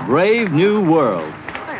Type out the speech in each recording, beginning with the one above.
brave new world.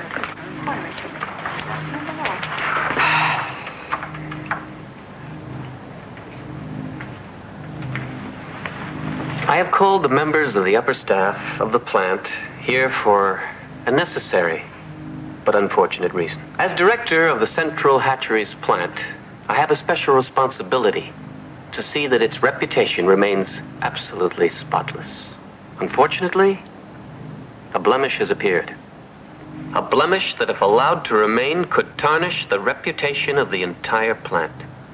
I have called the members of the upper staff of the plant here for a necessary but unfortunate reason. As director of the Central Hatcheries plant, I have a special responsibility to see that its reputation remains absolutely spotless. Unfortunately, a blemish has appeared. A blemish that, if allowed to remain, could tarnish the reputation of the entire plant.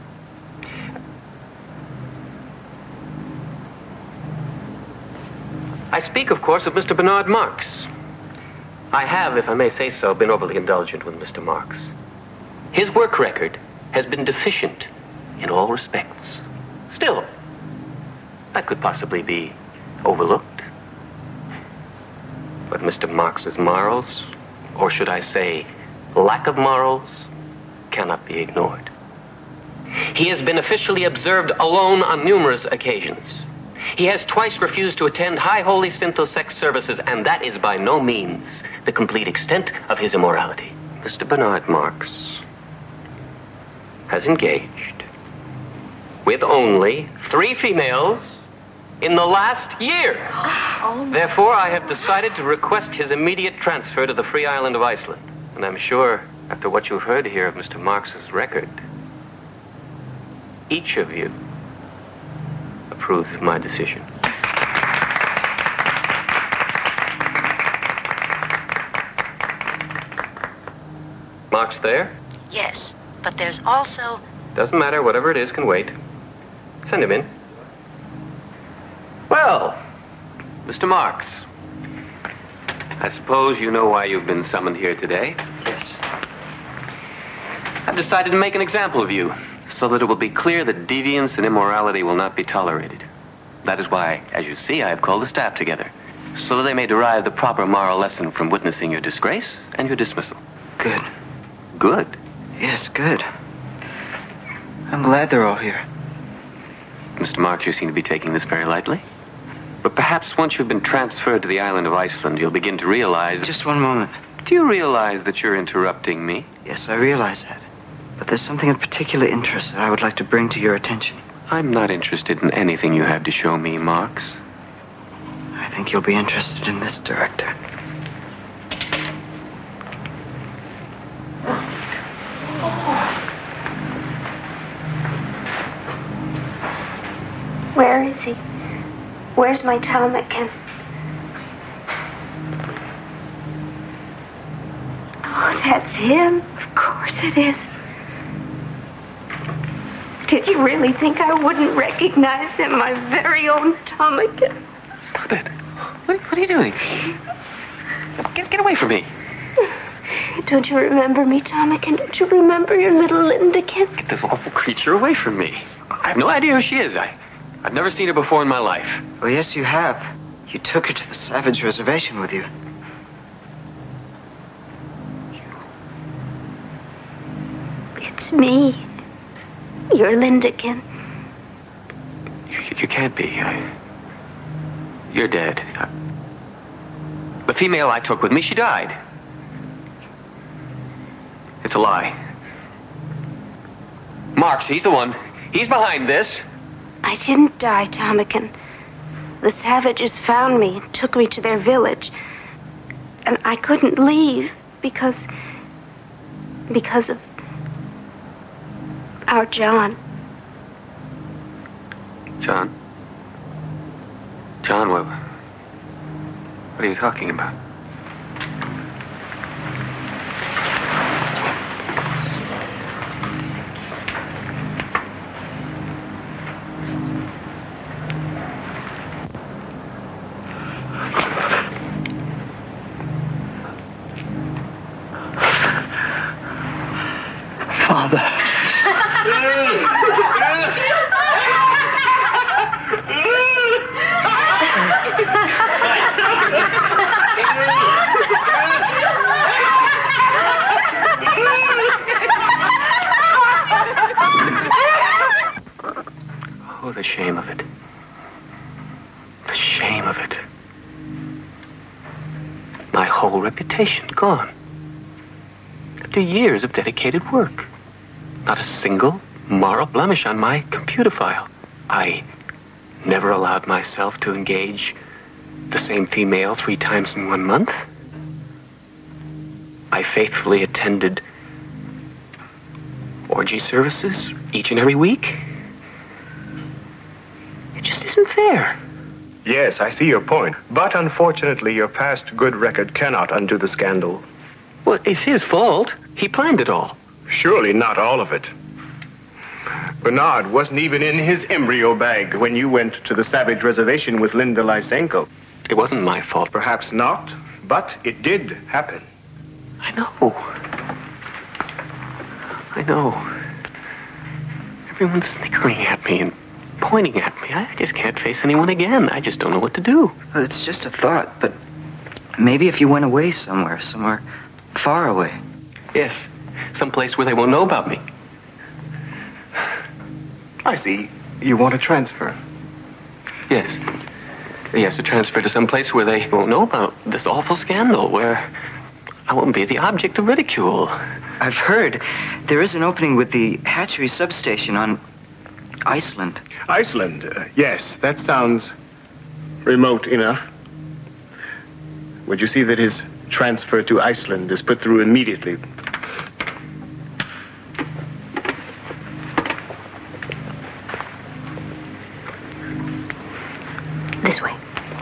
I speak, of course, of Mr. Bernard Marx. I have, if I may say so, been overly indulgent with Mr. Marx. His work record has been deficient in all respects. Still, that could possibly be overlooked. But Mr. Marx's morals, or should I say, lack of morals, cannot be ignored. He has been officially observed alone on numerous occasions. He has twice refused to attend High Holy Synthosex services, and that is by no means the complete extent of his immorality. Mr. Bernard Marx has engaged with only 3 females in the last year. Therefore, I have decided to request his immediate transfer to the free island of Iceland. And I'm sure, after what you've heard here of Mr. Marx's record, each of you approves of my decision. Marx there? Yes, but there's also... Doesn't matter, whatever it is can wait. Send him in. Well, Mr. Marx, I suppose you know why you've been summoned here today? Yes. I've decided to make an example of you, so that it will be clear that deviance and immorality will not be tolerated. That is why, as you see, I have called the staff together, so that they may derive the proper moral lesson from witnessing your disgrace and your dismissal. Good. Good? Yes, good. I'm glad they're all here. Mr. Marx, you seem to be taking this very lightly. But perhaps once you've been transferred to the island of Iceland, you'll begin to realize... Just one moment. Do you realize that you're interrupting me? Yes, I realize that. But there's something of particular interest that I would like to bring to your attention. I'm not interested in anything you have to show me, Marx. I think you'll be interested in this, Director. Where is he? Where's my ptarmigan? Oh, that's him. Of course it is. Did you really think I wouldn't recognize him, my very own ptarmigan? Stop it. What are you doing? Get away from me. Don't you remember me, ptarmigan? Don't you remember your little Lindakin? Get this awful creature away from me. I have no idea who she is. I've never seen her before in my life. Well, yes, you have. You took her to the Savage Reservation with you. It's me. Your Lindakin. You can't be. You're dead. The female I took with me, she died. It's a lie. Marx, he's the one. He's behind this. I didn't die, ptarmigan. The savages found me and took me to their village. And I couldn't leave because of our John. John? John, what are you talking about? Father. Oh, the shame of it. The shame of it. My whole reputation gone. After years of dedicated work. Not a single moral blemish on my computer file. I never allowed myself to engage the same female 3 times in 1 month. I faithfully attended orgy services each and every week. It just isn't fair. Yes, I see your point. But unfortunately, your past good record cannot undo the scandal. Well, it's his fault. He planned it all. Surely not all of it. Bernard wasn't even in his embryo bag when you went to the Savage Reservation with Linda Lysenko. It wasn't my fault. Perhaps not, but it did happen. I know. I know. Everyone's snickering at me and pointing at me. I just can't face anyone again. I just don't know what to do. Well, it's just a thought, but maybe if you went away somewhere far away. Yes, someplace where they won't know about me. I see. You want to transfer. Yes. Yes, to transfer to some place where they won't know about this awful scandal, where I won't be the object of ridicule. I've heard there is an opening with the hatchery substation on Iceland. Iceland? Yes, that sounds remote enough. Would you see that his transfer to Iceland is put through immediately? This way.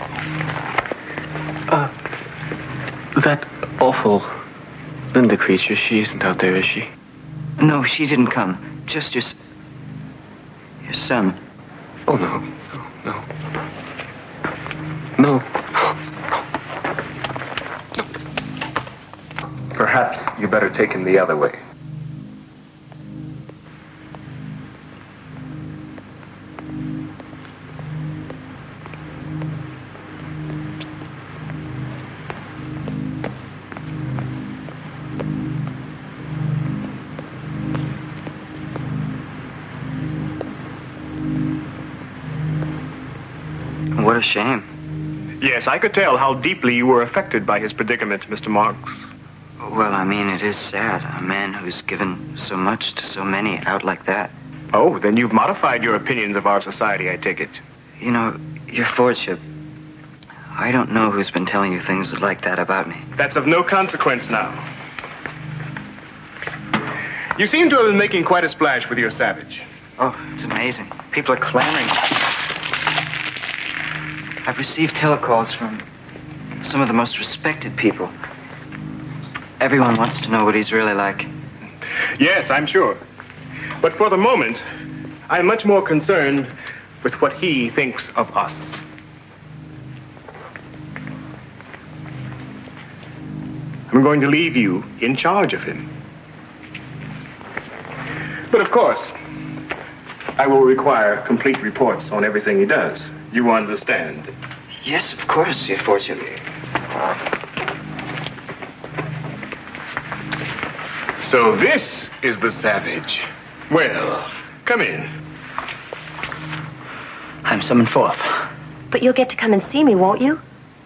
That awful Linda creature, she isn't out there, is she? No, she didn't come. Just your son. Oh, no. No. Perhaps you better take him the other way. What a shame. Yes, I could tell how deeply you were affected by his predicament, Mr. Marks. Well, I mean, it is sad. A man who's given so much to so many out like that. Oh, then you've modified your opinions of our society, I take it. You know, your Fordship, I don't know who's been telling you things like that about me. That's of no consequence now. You seem to have been making quite a splash with your Savage. Oh, it's amazing. People are clamoring. I've received telecalls from some of the most respected people. Everyone wants to know what he's really like. Yes, I'm sure. But for the moment, I'm much more concerned with what he thinks of us. I'm going to leave you in charge of him. But of course, I will require complete reports on everything he does. You understand? Yes, of course, your Fordship. So this is the Savage. Well, come in. I'm summoned forth. But you'll get to come and see me, won't you?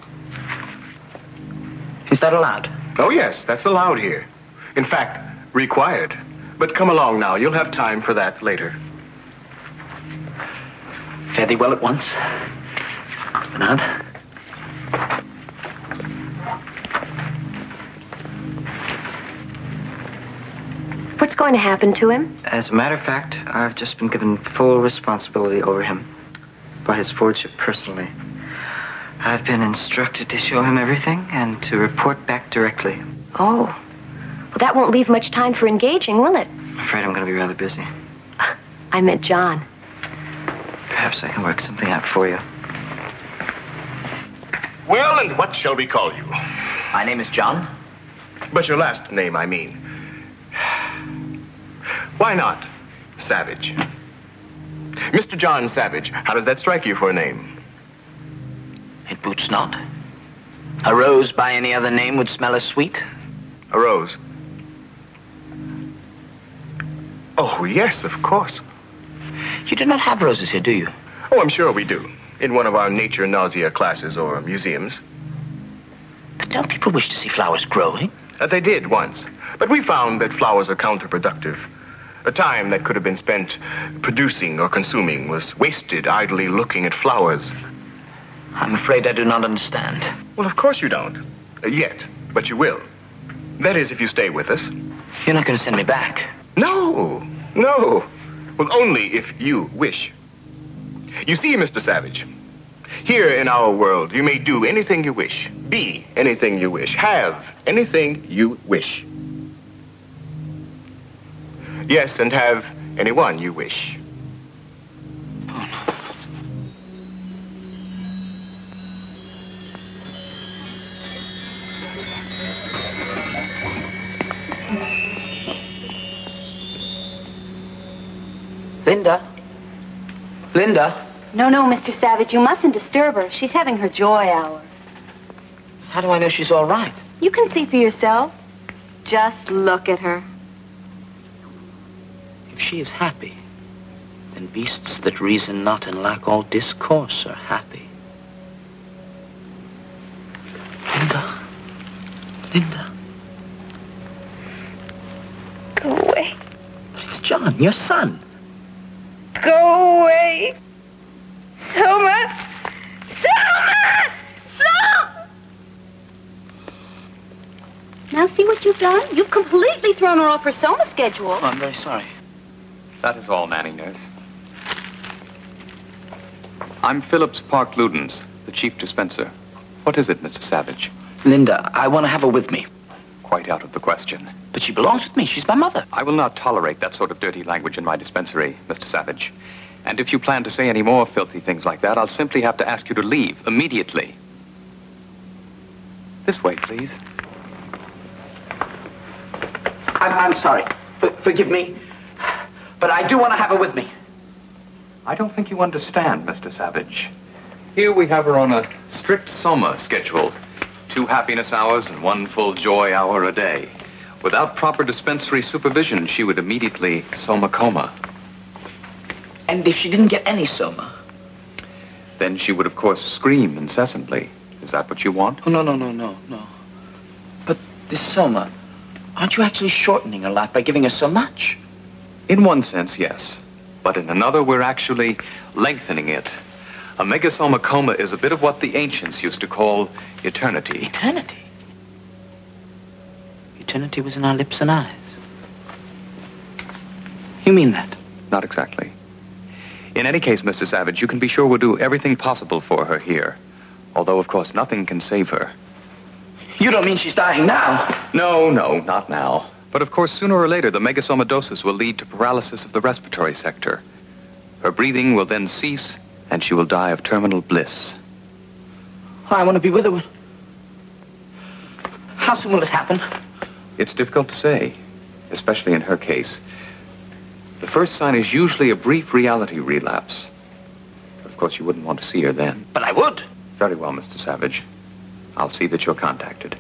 Is that allowed? Oh, yes, that's allowed here. In fact, required. But come along now. You'll have time for that later. Fare thee well at once. Bernard. What's going to happen to him? As a matter of fact, I've just been given full responsibility over him by his Fordship personally. I've been instructed to show him everything and to report back directly. Oh. Well, that won't leave much time for engaging, will it? I'm afraid I'm going to be rather busy. I meant John. Perhaps I can work something out for you. Well, and what shall we call you? My name is John. But your last name, I mean. Why not Savage? Mr. John Savage, how does that strike you for a name? It boots not. A rose by any other name would smell as sweet. A rose. Oh, yes, of course. You do not have roses here, do you? Oh, I'm sure we do. In one of our nature nausea classes or museums. But don't people wish to see flowers growing? They did once. But we found that flowers are counterproductive. The time that could have been spent producing or consuming was wasted idly looking at flowers. I'm afraid I do not understand. Well, of course you don't. Yet. But you will. That is, if you stay with us. You're not going to send me back. No. No. Well, only if you wish. You see, Mr. Savage, here in our world, you may do anything you wish, be anything you wish, have anything you wish. Yes, and have anyone you wish. Linda? Linda? No, Mr. Savage, you mustn't disturb her. She's having her joy hour. How do I know she's all right? You can see for yourself. Just look at her. If she is happy, then beasts that reason not and lack all discourse are happy. Linda? Linda? Go away. But it's John, your son. Go away. Soma! Soma! Soma! Now see what you've done? You've completely thrown her off her Soma schedule. Oh, I'm very sorry. That is all, Nanny Nurse. I'm Phillips Park Ludens, the chief dispenser. What is it, Mr. Savage? Linda, I want to have her with me. Quite out of the question. But she belongs with me. She's my mother. I will not tolerate that sort of dirty language in my dispensary, Mr. Savage. And if you plan to say any more filthy things like that, I'll simply have to ask you to leave immediately. This way, please. I'm sorry. Forgive me. But I do want to have her with me. I don't think you understand, Mr. Savage. Here we have her on a strict Soma schedule. 2 happiness hours and 1 full joy hour a day. Without proper dispensary supervision, she would immediately Soma coma. And if she didn't get any Soma? Then she would, of course, scream incessantly. Is that what you want? Oh, no. But this Soma, aren't you actually shortening her life by giving her so much? In one sense, yes. But in another, we're actually lengthening it. A megasoma coma is a bit of what the ancients used to call eternity. Eternity? Eternity was in our lips and eyes. You mean that? Not exactly. In any case, Mr. Savage, you can be sure we'll do everything possible for her here. Although, of course, nothing can save her. You don't mean she's dying now? No, not now. But of course, sooner or later, the megasomadosis will lead to paralysis of the respiratory sector. Her breathing will then cease, and she will die of terminal bliss. I want to be with her. How soon will it happen? It's difficult to say, especially in her case. The first sign is usually a brief reality relapse. Of course, you wouldn't want to see her then. But I would. Very well, Mr. Savage. I'll see that you're contacted.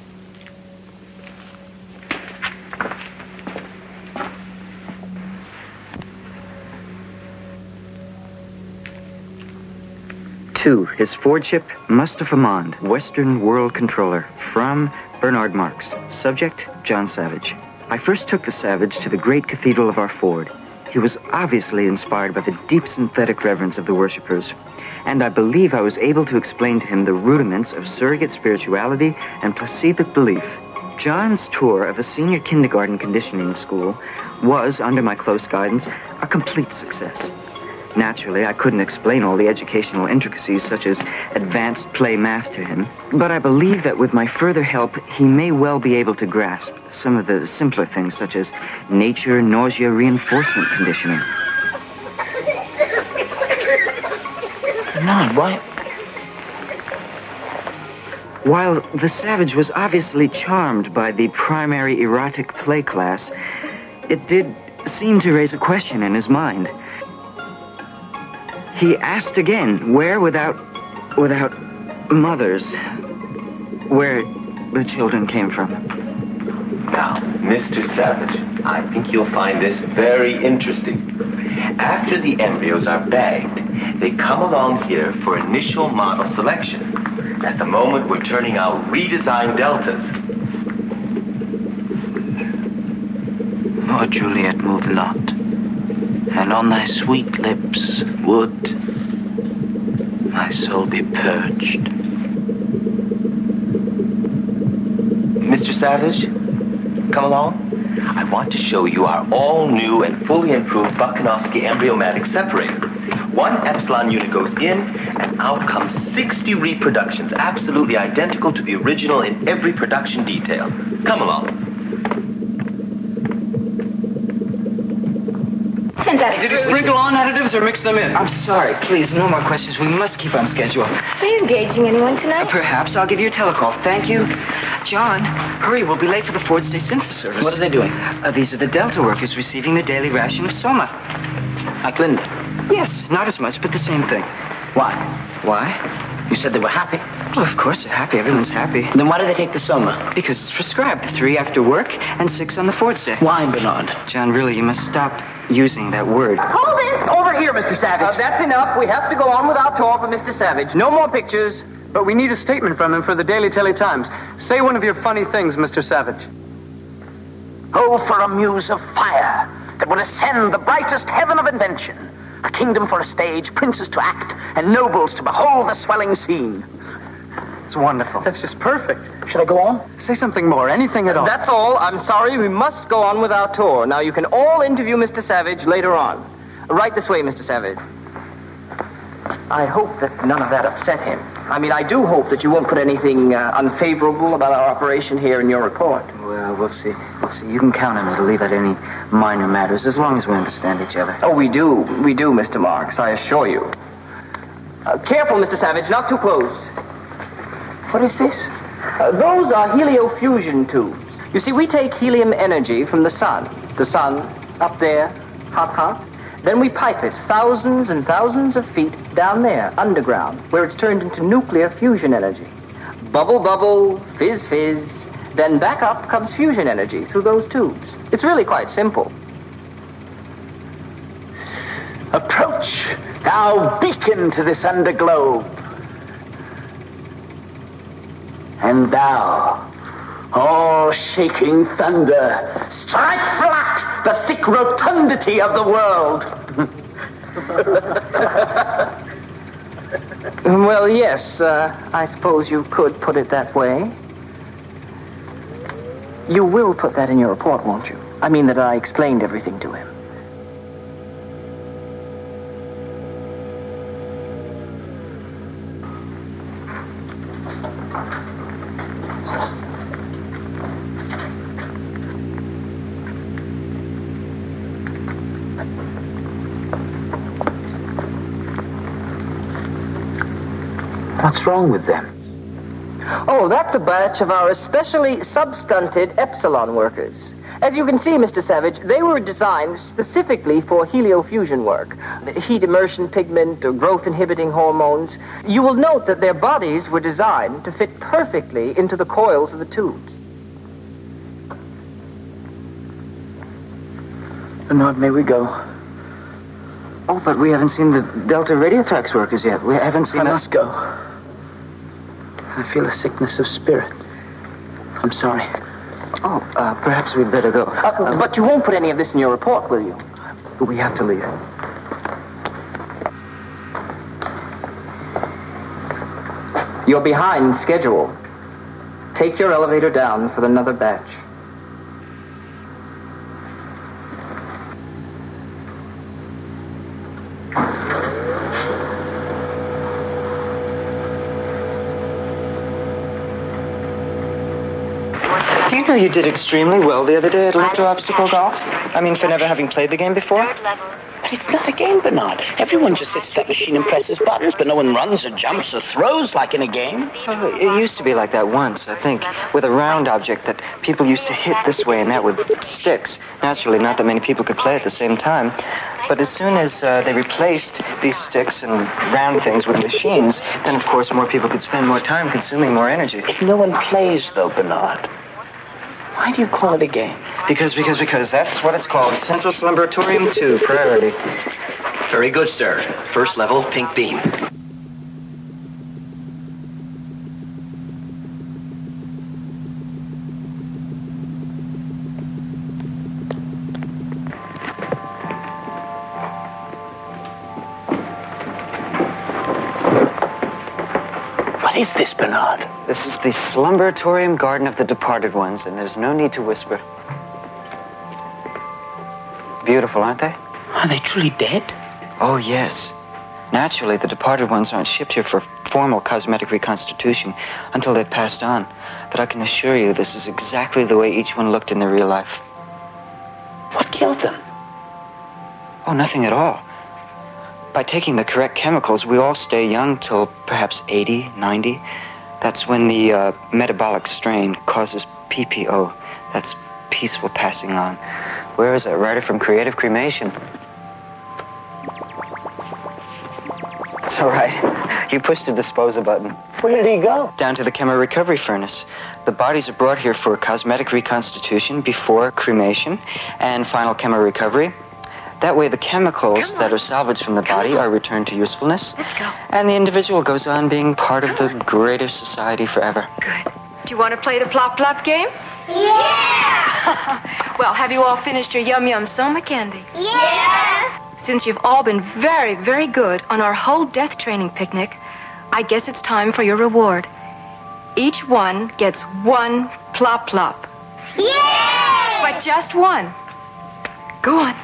To His Fordship, Mustafa Mond, Western World Controller, from Bernard Marx. Subject, John Savage. I first took the Savage to the great cathedral of our Ford. He was obviously inspired by the deep synthetic reverence of the worshippers, and I believe I was able to explain to him the rudiments of surrogate spirituality and placidic belief. John's tour of a senior kindergarten conditioning school was, under my close guidance, a complete success. Naturally, I couldn't explain all the educational intricacies such as advanced play math to him, but I believe that with my further help, he may well be able to grasp some of the simpler things such as nature, nausea, reinforcement conditioning. No, why? While the Savage was obviously charmed by the primary erotic play class, it did seem to raise a question in his mind. He asked again where without mothers, where the children came from. Now, Mr. Savage, I think you'll find this very interesting. After the embryos are bagged, they come along here for initial model selection. At the moment, we're turning out redesigned deltas. Oh, Juliet, move not. And on thy sweet lips would my soul be purged. Mr. Savage, come along. I want to show you our all-new and fully improved Bakanowski embryomatic separator. One epsilon unit goes in, and out comes 60 reproductions, absolutely identical to the original in every production detail. Come along. Did you sprinkle on additives or mix them in? I'm sorry. Please, no more questions. We must keep on schedule. Are you engaging anyone tonight? Perhaps. I'll give you a telecall. Thank you. John, hurry. We'll be late for the Ford State Synthesis service. What are they doing? These are the Delta workers receiving the daily ration of Soma. Like Linda? Yes, not as much, but the same thing. Why? Why? You said they were happy. Well, of course they're happy. Everyone's happy. Then why do they take the Soma? Because it's prescribed. 3 after work and 6 on the Ford's Day. Why, Bernard? John, really, you must stop using that word. Hold it! Over here, Mr. Savage. That's enough. We have to go on with our tour for Mr. Savage. No more pictures. But we need a statement from him for the Daily Times. Say one of your funny things, Mr. Savage. Oh, for a muse of fire that would ascend the brightest heaven of invention. A kingdom for a stage, princes to act, and nobles to behold the swelling scene. It's wonderful. That's just perfect. Should I go on? Say something more, anything at all. That's all. I'm sorry. We must go on with our tour. Now, you can all interview Mr. Savage later on. Right this way, Mr. Savage. I hope that none of that upset him. I mean, I do hope that you won't put anything unfavorable about our operation here in your report. Well, we'll see. We'll see. You can count on me to leave out any minor matters as long as we understand each other. Oh, we do. We do, Mr. Marks, I assure you. Careful, Mr. Savage, not too close. What is this? Those are heliofusion tubes. You see, we take helium energy from the sun. The sun, up there, hot, hot. Then we pipe it thousands and thousands of feet down there, underground, where it's turned into nuclear fusion energy. Bubble, bubble, fizz, fizz. Then back up comes fusion energy through those tubes. It's really quite simple. Approach, thou beacon to this underglobe. And thou, all shaking thunder, strike flat the thick rotundity of the world. Well, yes, I suppose you could put it that way. You will put that in your report, won't you? I mean that I explained everything to him. What's wrong with them? Oh, that's a batch of our especially substunted epsilon workers. As you can see, Mr. Savage, they were designed specifically for heliofusion work. Heat immersion pigment or growth-inhibiting hormones. You will note that their bodies were designed to fit perfectly into the coils of the tubes. Bernard, may we go? Oh, but we haven't seen the Delta Radiotrax workers yet. We haven't seen I must go. I feel a sickness of spirit. I'm sorry. Oh, perhaps we'd better go. But you won't put any of this in your report, will you? We have to leave. You're behind schedule. Take your elevator down for another batch. Do you know you did extremely well the other day at electro-obstacle golf? I mean, for never having played the game before? But it's not a game, Bernard. Everyone just sits at that machine and presses buttons, but no one runs or jumps or throws like in a game. Oh, it used to be like that once, I think, with a round object that people used to hit this way and that with sticks. Naturally, not that many people could play at the same time. But as soon as they replaced these sticks and round things with machines, then, of course, more people could spend more time consuming more energy. If no one plays, though, Bernard, why do you call it a game? Because that's what it's called. Central Slumbratorium 2, priority. Very good, sir. First level, pink beam. What is this, Bernard? This is the Slumberatorium Garden of the Departed Ones, and there's no need to whisper. Beautiful, aren't they? Are they truly dead? Oh, yes. Naturally, the departed ones aren't shipped here for formal cosmetic reconstitution until they've passed on. But I can assure you this is exactly the way each one looked in their real life. What killed them? Oh, nothing at all. By taking the correct chemicals, we all stay young till perhaps 80, 90. That's when the metabolic strain causes PPO. That's peaceful passing on. Where is that writer from Creative Cremation? It's all right. You pushed the disposal button. Where did he go? Down to the chemo recovery furnace. The bodies are brought here for cosmetic reconstitution before cremation and final chemo recovery. That way the chemicals that are salvaged from the body are returned to usefulness. Let's go. And the individual goes on being part of the greater society forever. Good. Do you want to play the plop-plop game? Yeah! Well, have you all finished your yum-yum soma candy? Yes! Since you've all been very, very good on our whole death training picnic, I guess it's time for your reward. Each one gets one plop-plop. Yay! But just one. Go on.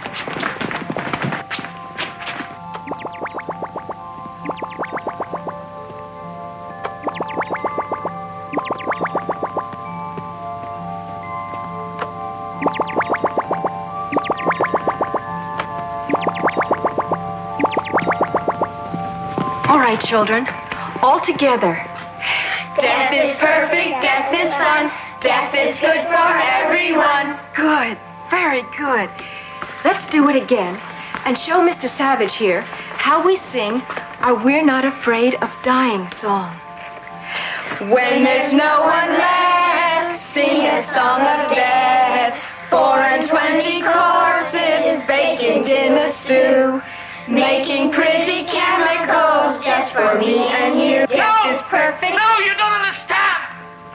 All right, children, all together. Death is perfect, death is fun, death is good for everyone. Good, very good. Let's do it again and show Mr. Savage here how we sing our We're Not Afraid of Dying song. When there's no one left, sing a song of death. 420 corpses baking in the stew, making pretty chemicals just for me and you. Death is perfect. No, you don't understand.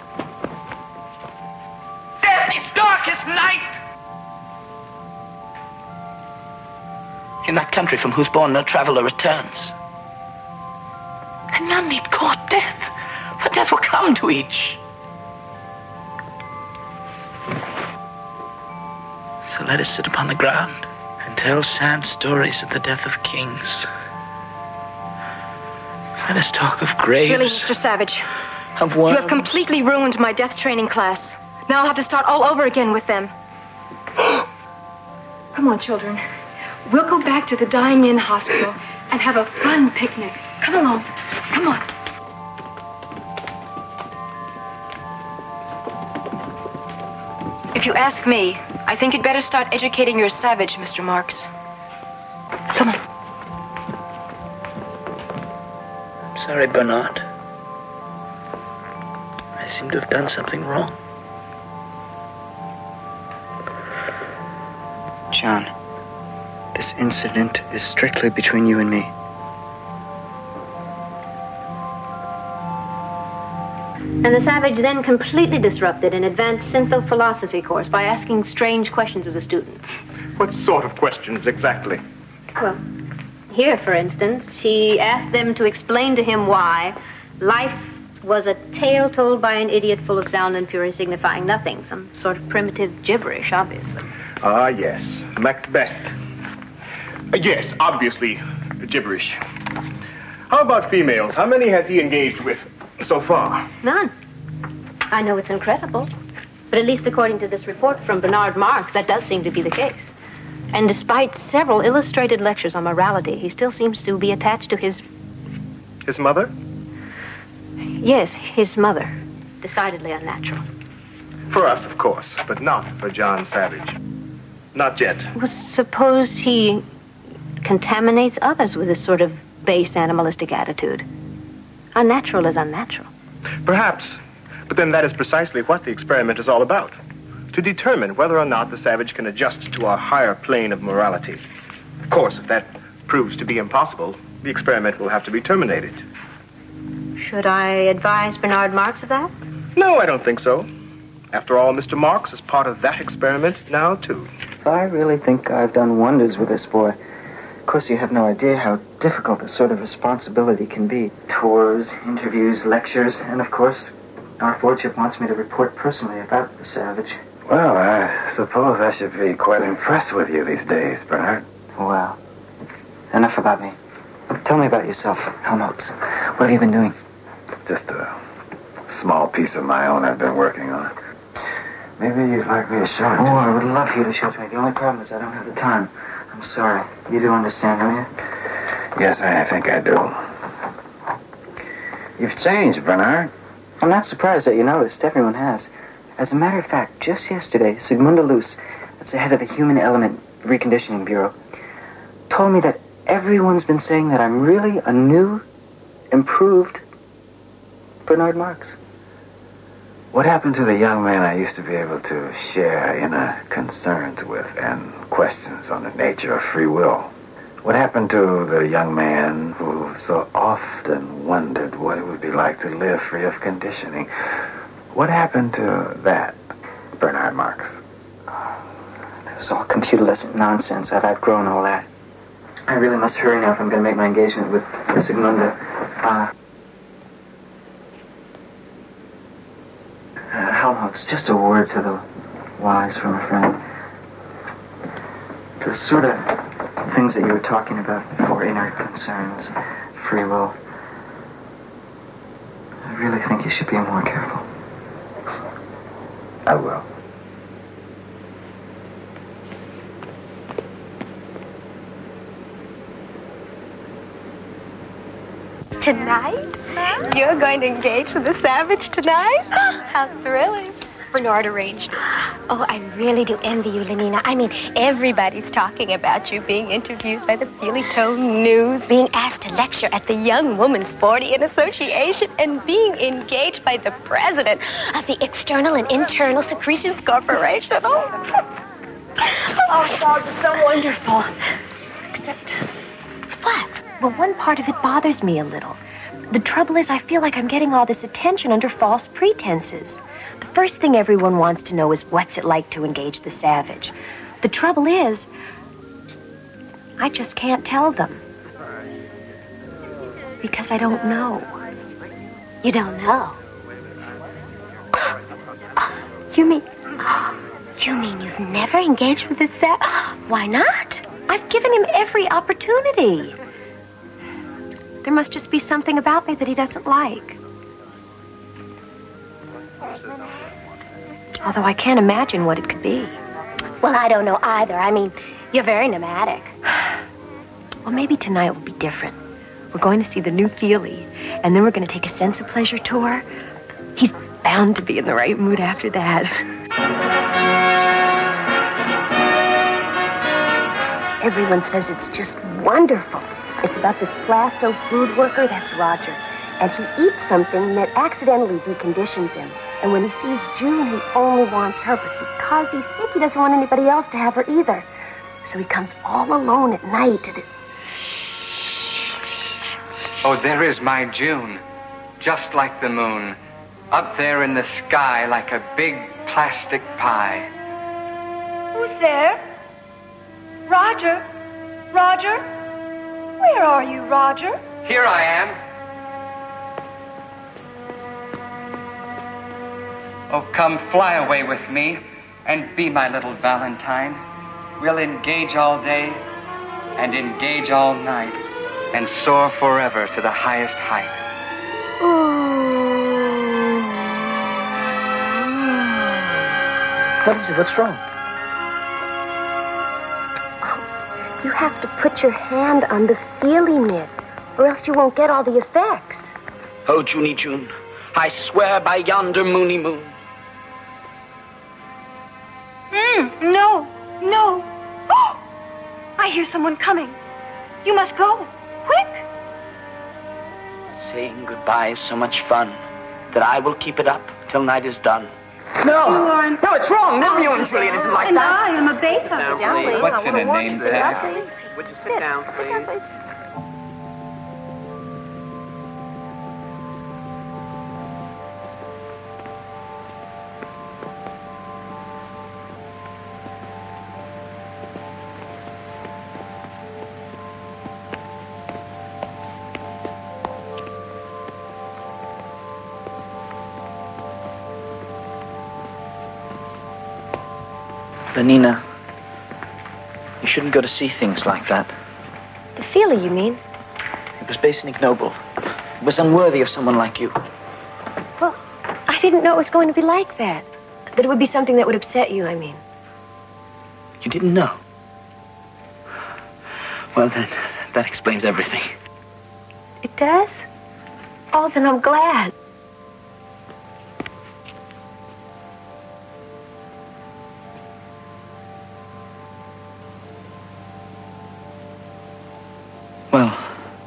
Death is dark as night. In that country from whose bourne no traveler returns. And none need court death, for death will come to each. So let us sit upon the ground and tell sad stories of the death of kings. Let us talk of graves. Really, Mr. Savage, of you have completely ruined my death training class. Now I'll have to start all over again with them. Come on, children. We'll go back to the Dying Inn Hospital and have a fun picnic. Come along. Come on. If you ask me, I think you'd better start educating your Savage, Mr. Marks. Come on. I'm sorry, Bernard. I seem to have done something wrong. John, this incident is strictly between you and me. And the Savage then completely disrupted an advanced synthophilosophy course by asking strange questions of the students. What sort of questions exactly? Well, here, for instance, he asked them to explain to him why life was a tale told by an idiot full of sound and fury signifying nothing. Some sort of primitive gibberish, obviously. Ah, yes. Macbeth. Yes, obviously, gibberish. How about females? How many has he engaged with so far? None. I know it's incredible, but at least according to this report from Bernard Marks, that does seem to be the case. And despite several illustrated lectures on morality, he still seems to be attached to his... His mother? Yes, his mother. Decidedly unnatural. For us, of course, but not for John Savage. Not yet. Well, suppose he contaminates others with this sort of base animalistic attitude. Unnatural is unnatural. Perhaps. But then that is precisely what the experiment is all about. To determine whether or not the Savage can adjust to our higher plane of morality. Of course, if that proves to be impossible, the experiment will have to be terminated. Should I advise Bernard Marks of that? No, I don't think so. After all, Mr. Marks is part of that experiment now, too. I really think I've done wonders with this boy. course, you have no idea how difficult this sort of responsibility can be. Tours, interviews, lectures, and of course, our Fordship wants me to report personally about the Savage. Well, I suppose I should be quite impressed with you these days, Bernard. Well, enough about me. Tell me about yourself, Helmholtz. What have you been doing? Just a small piece of my own I've been working on. Maybe you'd like me to show it to you. Oh, I would love you to show it to me. The only problem is I don't have the time. I'm sorry. You do understand, don't you? Yes, I think I do. You've changed, Bernard. I'm not surprised that you noticed. Everyone has. As a matter of fact, just yesterday, Sigmunda Luce, that's the head of the Human Element Reconditioning Bureau, told me that everyone's been saying that I'm really a new, improved Bernard Marx. What happened to the young man I used to be able to share inner concerns with and questions on the nature of free will? What happened to the young man who so often wondered what it would be like to live free of conditioning? What happened to that, Bernard Marx? It was all computer-lesson nonsense. I've outgrown all that. I really must hurry now if I'm going to make my engagement with Sigmunda. Helmholtz, just a word to the wise from a friend. The sort of things that you were talking about before, inner concerns, free will, I really think you should be more careful. I will. Tonight? You're going to engage with the Savage tonight? How thrilling. Bernard arranged it. Oh, I really do envy you, Lenina. I mean, everybody's talking about you being interviewed by the Feely-Tone News, being asked to lecture at the Young Women's Sportian Association, and being engaged by the president of the External and Internal Secretions Corporation. Oh, Dog is so wonderful. Except, what? Well, one part of it bothers me a little. The trouble is, I feel like I'm getting all this attention under false pretenses. The first thing everyone wants to know is what's it like to engage the Savage. The trouble is, I just can't tell them. Because I don't know. You don't know? You mean you've never engaged with the Savage? Why not? I've given him every opportunity. There must just be something about me that he doesn't like. Although I can't imagine what it could be. Well, I don't know either. I mean, you're very nomadic. Well, maybe tonight will be different. We're going to see the new Feely, and then we're going to take a sense of pleasure tour. He's bound to be in the right mood after that. Everyone says it's just wonderful. It's about this plasto food worker, that's Roger. And he eats something that accidentally deconditions him. And when he sees June, he only wants her. But because he's sick, he doesn't want anybody else to have her either. So he comes all alone at night. And Oh, there is my June, just like the moon, up there in the sky like a big plastic pie. Who's there? Roger? Roger? Where are you, Roger? Here I am. Oh, come fly away with me and be my little Valentine. We'll engage all day and engage all night and soar forever to the highest height. What is it? What's wrong? You have to put your hand on the Feely mitt, or else you won't get all the effects. Oh, Junie June, I swear by yonder moony moon. No, no. Oh, I hear someone coming. You must go. Quick. Saying goodbye is so much fun that I will keep it up till night is done. No, no, it's wrong. Romeo and Juliet isn't like And that. I am a beta. Down, please. What's in a name tag? Would you sit down, please? Lenina, you shouldn't go to see things like that. The feeling, you mean? It was base and ignoble. It was unworthy of someone like you. Well, I didn't know it was going to be like that. That it would be something that would upset you, I mean. You didn't know? Well, then, that explains everything. It does? Oh, then I'm glad. Well,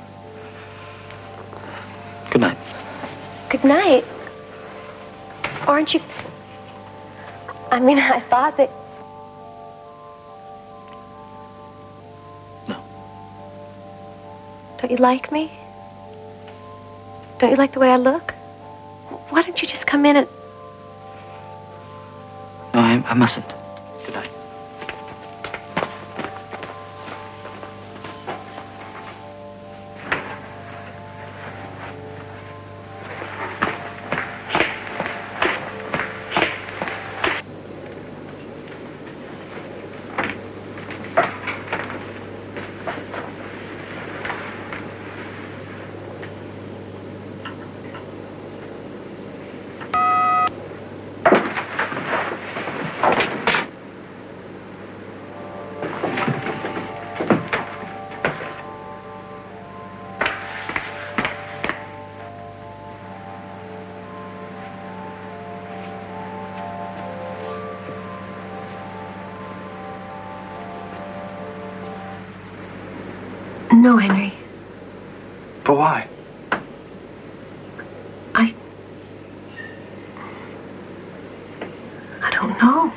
good night. Good night. Aren't you... I mean, I thought that... No. Don't you like me? Don't you like the way I look? Why don't you just come in and... No, I mustn't. Good night. No, Henry. But why? I don't know.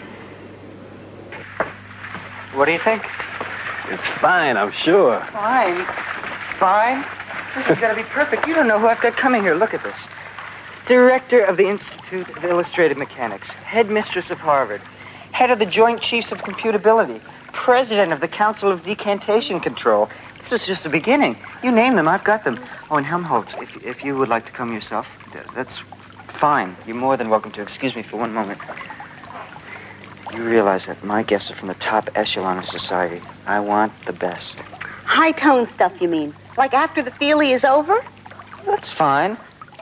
What do you think? It's fine, I'm sure. Fine. Fine? This is going to be perfect. You don't know who I've got coming here. Look at this. Director of the Institute of Illustrated Mechanics, headmistress of Harvard, head of the Joint Chiefs of Computability, president of the Council of Decantation Control. This is just the beginning. You name them, I've got them. Oh, and Helmholtz, if you would like to come yourself, that's fine. You're more than welcome to. Excuse me for one moment. You realize that my guests are from the top echelon of society. I want the best. High-tone stuff, you mean? Like after the feelie is over? That's fine.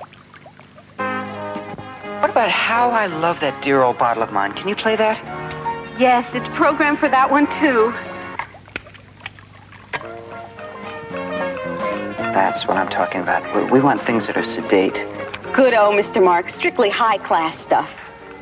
What about How I Love That Dear Old Bottle of Mine? Can you play that? Yes, it's programmed for that one, too. That's what I'm talking about. We want things that are sedate. Good, Mr. Marks. Strictly high-class stuff.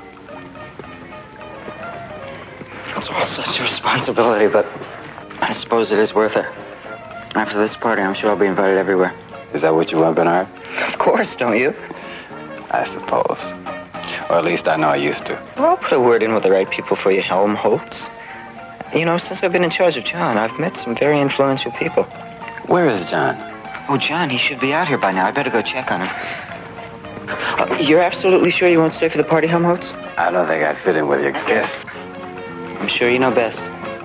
It's all such a responsibility, but I suppose it is worth it. After this party, I'm sure I'll be invited everywhere. Is that what you want, Bernard? Of course, don't you? I suppose. Or at least I know I used to. Well, I'll put a word in with the right people for you, Helmholtz. You know, since I've been in charge of John, I've met some very influential people. Where is John? Oh, John, he should be out here by now. I better go check on him. You're absolutely sure you won't stay for the party, Helmholtz? I don't think I'd fit in with your guests. I'm sure you know best.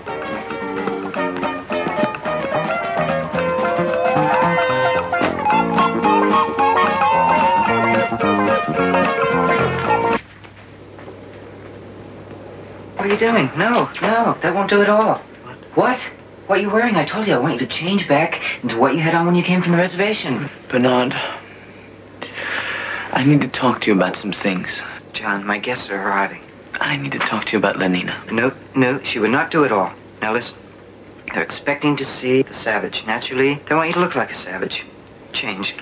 What are you doing? No, that won't do at all. What? What are you wearing? I told you I want you to change back into what you had on when you came from the reservation. Bernard, I need to talk to you about some things. John, my guests are arriving. I need to talk to you about Lenina. No, she would not do it all. Now listen, they're expecting to see the savage. Naturally, they want you to look like a savage. Change.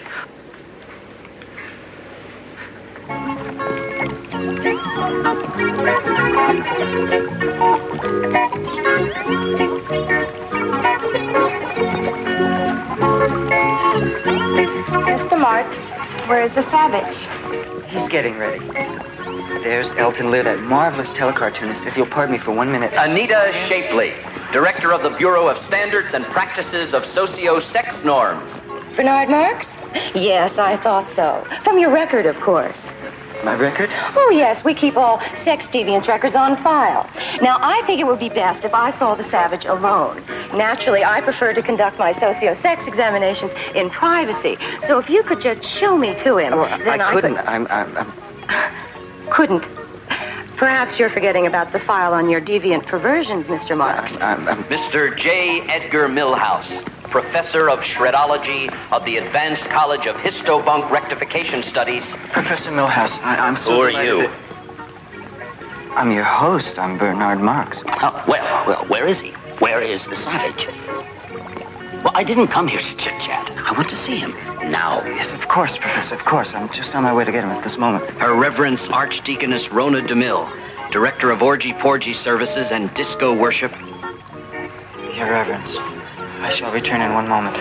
Mr. Marks, where's the savage? He's getting ready. There's Elton Lear, that marvelous telecartoonist. If you'll pardon me for 1 minute. Anita Shapley, director of the Bureau of Standards and Practices of Socio-Sex Norms. Bernard Marks? Yes, I thought so. From your record, of course. My record? Oh, yes, we keep all sex deviance records on file. Now, I think it would be best if I saw the savage alone. Naturally, I prefer to conduct my socio-sex examinations in privacy. So if you could just show me to him, Oh, then I couldn't. Couldn't. Perhaps you're forgetting about the file on your deviant perversions, Mr. Marks. Mr. J. Edgar Milhouse, professor of shredology of the Advanced College of Histobunk Rectification Studies. Professor Milhouse, I'm so Who are delighted you? that- I'm your host. I'm Bernard Marks. Oh, well, where is he? Where is the savage? Well, I didn't come here to chit-chat. I want to see him now. Yes, of course, Professor, of course. I'm just on my way to get him at this moment. Her Reverence Archdeaconess Rona DeMille, Director of Orgy Porgy Services and Disco Worship. Your Reverence, I shall return in one moment.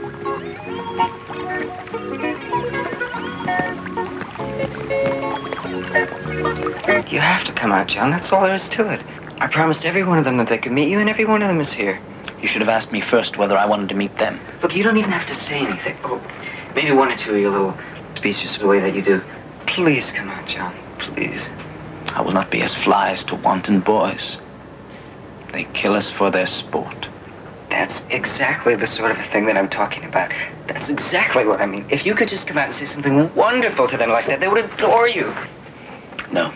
You have to come out, John. That's all there is to it. I promised every one of them that they could meet you, and every one of them is here. You should have asked me first whether I wanted to meet them. Look, you don't even have to say anything. Oh, maybe one or two of you little speeches the way that you do. Please come out, John. Please. I will not be as flies to wanton boys. They kill us for their sport. That's exactly the sort of thing that I'm talking about. That's exactly what I mean. If you could just come out and say something wonderful to them like that, they would adore you. No.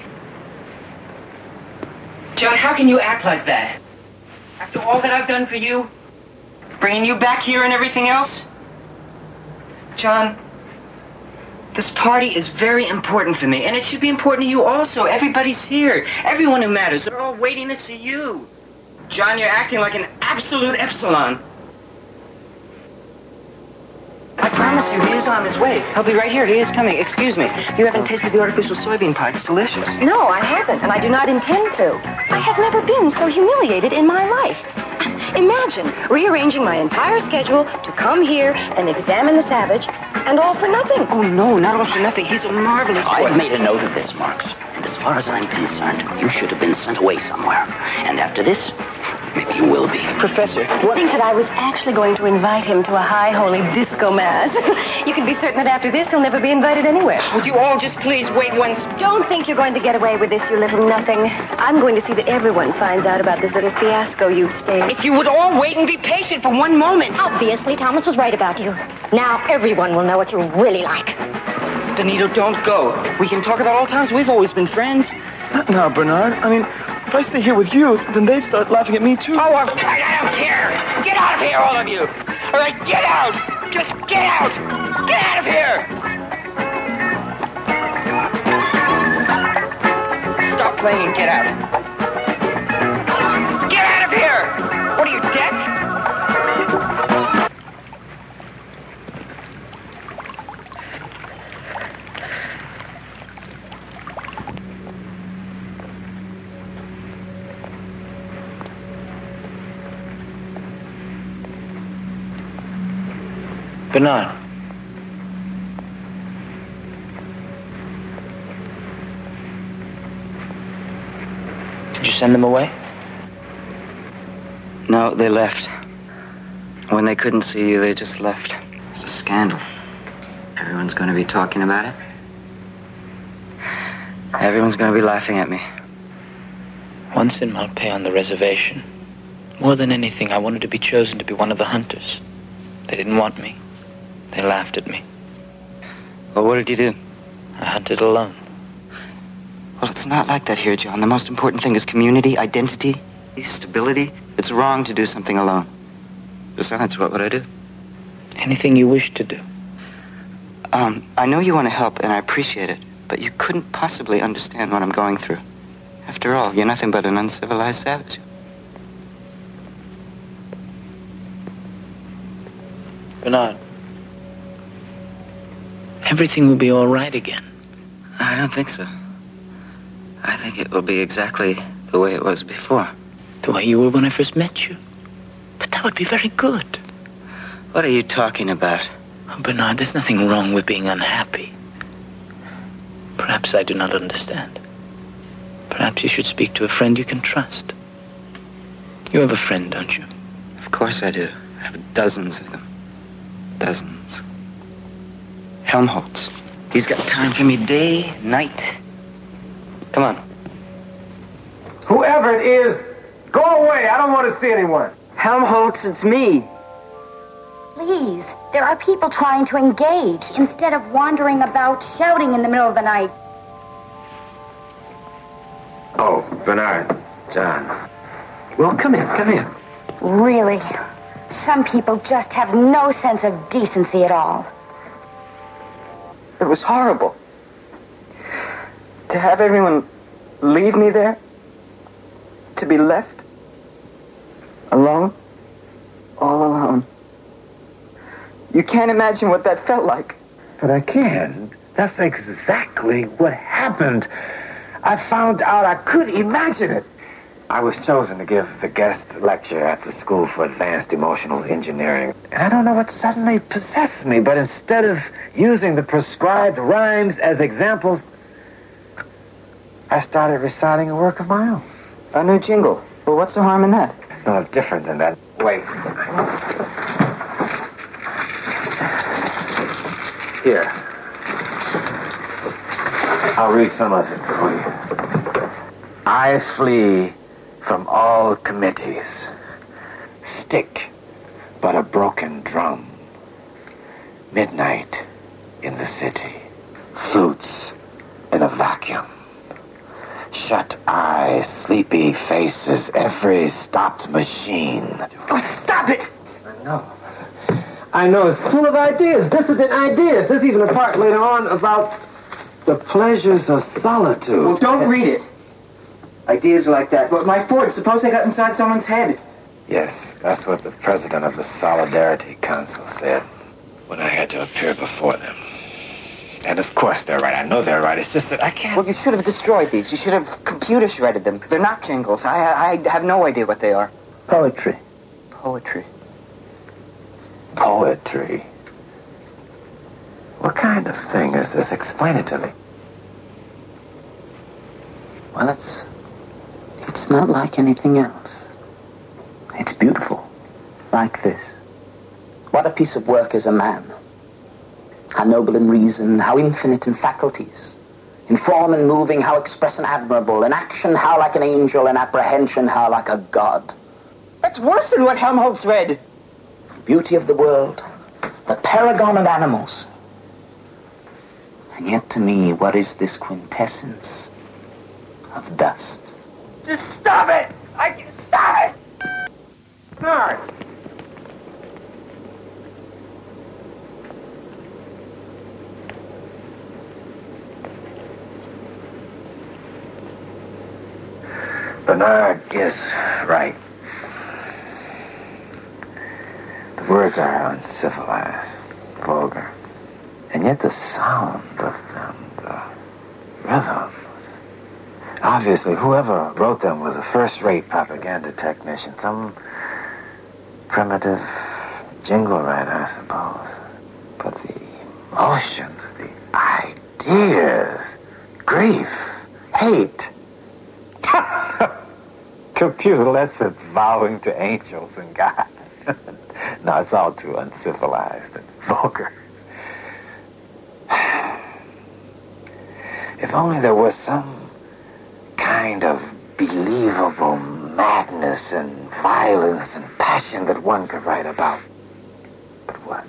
John, how can you act like that? After all that I've done for you? Bringing you back here and everything else? John, this party is very important for me, and it should be important to you also. Everybody's here. Everyone who matters. They're all waiting to see you. John, you're acting like an absolute epsilon. I promise you, he is on his way. He'll be right here. He is coming. Excuse me. You haven't tasted the artificial soybean pie. It's delicious. No, I haven't, and I do not intend to. I have never been so humiliated in my life. Imagine rearranging my entire schedule to come here and examine the savage, and all for nothing. Oh, no, not all for nothing. He's a marvelous boy. I've made a note of this, Marks. And as far as I'm concerned, you should have been sent away somewhere. And after this, maybe you will be. Professor, I think that I was actually going to invite him to a high holy disco mass. You can be certain that after this, he'll never be invited anywhere. Would you all just please wait once? Don't think you're going to get away with this, you little nothing. I'm going to see that everyone finds out about this little fiasco you've staged. If you would all wait and be patient for one moment. Obviously, Thomas was right about you. Now everyone will know what you're really like. Benito, don't go. We can talk about all times we've always been friends. Not now, Bernard. I mean, if I stay here with you, then they'd start laughing at me, too. Oh, I don't care. Get out of here, all of you. All right, get out. Just get out. Get out of here. Stop playing and get out. Get out of here. What are you, deaf? Bernard. Did you send them away? No, they left. When they couldn't see you, they just left. It's a scandal. Everyone's going to be talking about it. Everyone's going to be laughing at me. Once in Malpais on the reservation, more than anything, I wanted to be chosen to be one of the hunters. They didn't want me. They laughed at me. Well, what did you do? I hunted alone. Well, it's not like that here, John. The most important thing is community, identity, stability. It's wrong to do something alone. Besides, what would I do? Anything you wish to do. I know you want to help, and I appreciate it, but you couldn't possibly understand what I'm going through. After all, you're nothing but an uncivilized savage. Bernard. Everything will be all right again. I don't think so. I think it will be exactly the way it was before. The way you were when I first met you. But that would be very good. What are you talking about? Oh, Bernard, there's nothing wrong with being unhappy. Perhaps I do not understand. Perhaps you should speak to a friend you can trust. You have a friend, don't you? Of course I do. I have dozens of them. Dozens. Helmholtz. He's got time for me day, night. Come on. Whoever it is, go away. I don't want to see anyone. Helmholtz, it's me. Please, there are people trying to engage instead of wandering about shouting in the middle of the night. Oh, Bernard. John. Well, come in. Really? Some people just have no sense of decency at all. It was horrible. To have everyone leave me there? To be left? Alone? All alone. You can't imagine what that felt like. But I can. That's exactly what happened. I found out I could imagine it. I was chosen to give the guest lecture at the School for Advanced Emotional Engineering. And I don't know what suddenly possessed me, but instead of using the prescribed rhymes as examples, I started reciting a work of my own. A new jingle. Well, what's the harm in that? No, it's different than that. Wait. Here. I'll read some of it for you. I flee from all committees. Stick but a broken drum. Midnight in the city. Flutes in a vacuum. Shut eyes, sleepy faces, every stopped machine. Oh, stop it! I know, it's full of ideas, dissident ideas. There's even a part later on about the pleasures of solitude. Well, don't read it. Ideas like that. But my Ford, suppose I got inside someone's head. Yes, that's what the president of the Solidarity Council said when I had to appear before them. And of course they're right. I know they're right. It's just that I can't... Well, you should have destroyed these. You should have computer shredded them. They're not jingles. I have no idea what they are. Poetry. Poetry. Poetry? What kind of thing is this? Explain it to me. Well, it's not like anything else. It's beautiful. Like this. What a piece of work is a man. How noble in reason, how infinite in faculties. In form and moving, how express and admirable. In action, how like an angel. In apprehension, how like a god. That's worse than what Helmholtz read. Beauty of the world. The paragon of animals. And yet to me, what is this quintessence of dust? Just stop it! Stop it! Bernard! Bernard is right. The words are uncivilized, vulgar. And yet the sound of them, the rhythm. Obviously, whoever wrote them was a first-rate propaganda technician. Some primitive jingle writer, I suppose. But the emotions, the ideas, grief, hate. Computer lessons vowing to angels and God. No, it's all too uncivilized and vulgar. If only there was some kind of believable madness and violence and passion that one could write about. But what?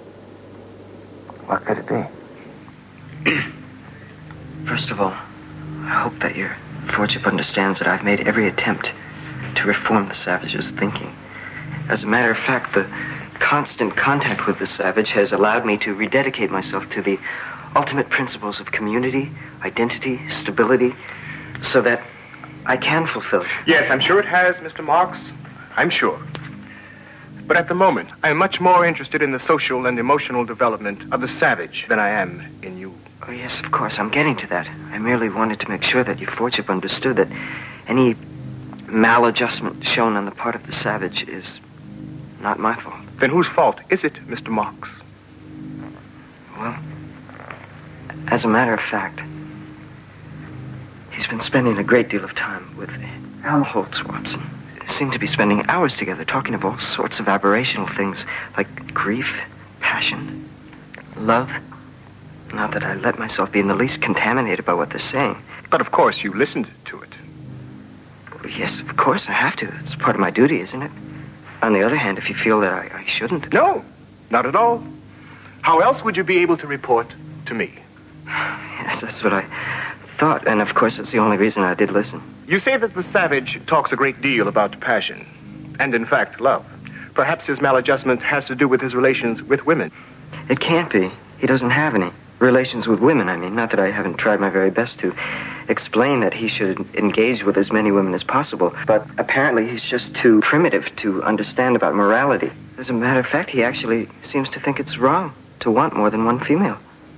What could it be? First of all, I hope that your Lordship understands that I've made every attempt to reform the Savage's thinking. As a matter of fact, the constant contact with the Savage has allowed me to rededicate myself to the ultimate principles of community, identity, stability, so that I can fulfill it. Yes, I'm sure it has, Mr. Marks. I'm sure. But at the moment, I'm much more interested in the social and emotional development of the Savage than I am in you. Oh, yes, of course. I'm getting to that. I merely wanted to make sure that your Lordship understood that any maladjustment shown on the part of the Savage is not my fault. Then whose fault is it, Mr. Marks? Well, as a matter of fact, he's been spending a great deal of time with Helmholtz, Watson. Seem to be spending hours together talking of all sorts of aberrational things like grief, passion, love. Not that I let myself be in the least contaminated by what they're saying. But of course you listened to it. Well, yes, of course I have to. It's part of my duty, isn't it? On the other hand, if you feel that I shouldn't... No, not at all. How else would you be able to report to me? Yes, that's what I thought, and of course it's the only reason I did listen. You say that the savage talks a great deal about passion, and in fact, love. Perhaps his maladjustment has to do with his relations with women. It can't be. He doesn't have any. Relations with women, I mean. Not that I haven't tried my very best to explain that he should engage with as many women as possible, but apparently he's just too primitive to understand about morality. As a matter of fact, he actually seems to think it's wrong to want more than one female.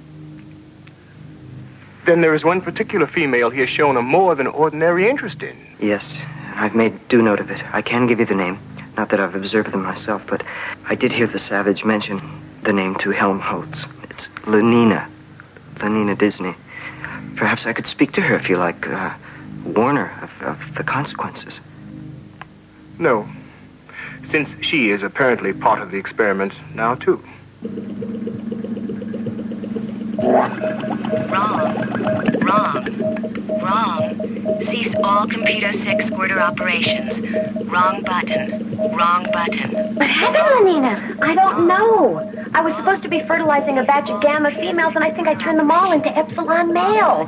Then there is one particular female he has shown a more than ordinary interest in. Yes, I've made due note of it. I can give you the name. Not that I've observed them myself, but I did hear the savage mention the name to Helmholtz. It's Lenina. Lenina Disney. Perhaps I could speak to her if you like. Warn her of the consequences. No, since she is apparently part of the experiment now, too. Wrong. Cease all computer sex squirter operations. Wrong button. What happened, Lenina? I don't know. I was supposed to be fertilizing a batch of gamma females, and I think I turned them all into epsilon males.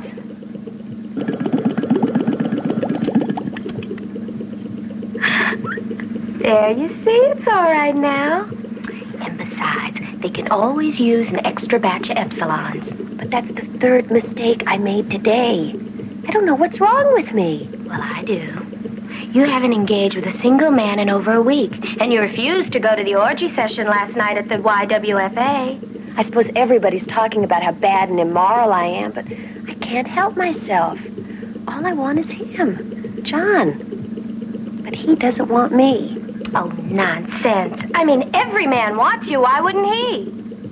There, you see, it's all right now. And besides, they can always use an extra batch of epsilons. But that's the third mistake I made today. I don't know what's wrong with me. Well, I do. You haven't engaged with a single man in over a week, and you refused to go to the orgy session last night at the YWFA. I suppose everybody's talking about how bad and immoral I am, but I can't help myself. All I want is him, John. But he doesn't want me. Oh, nonsense. I mean, every man wants you. Why wouldn't he?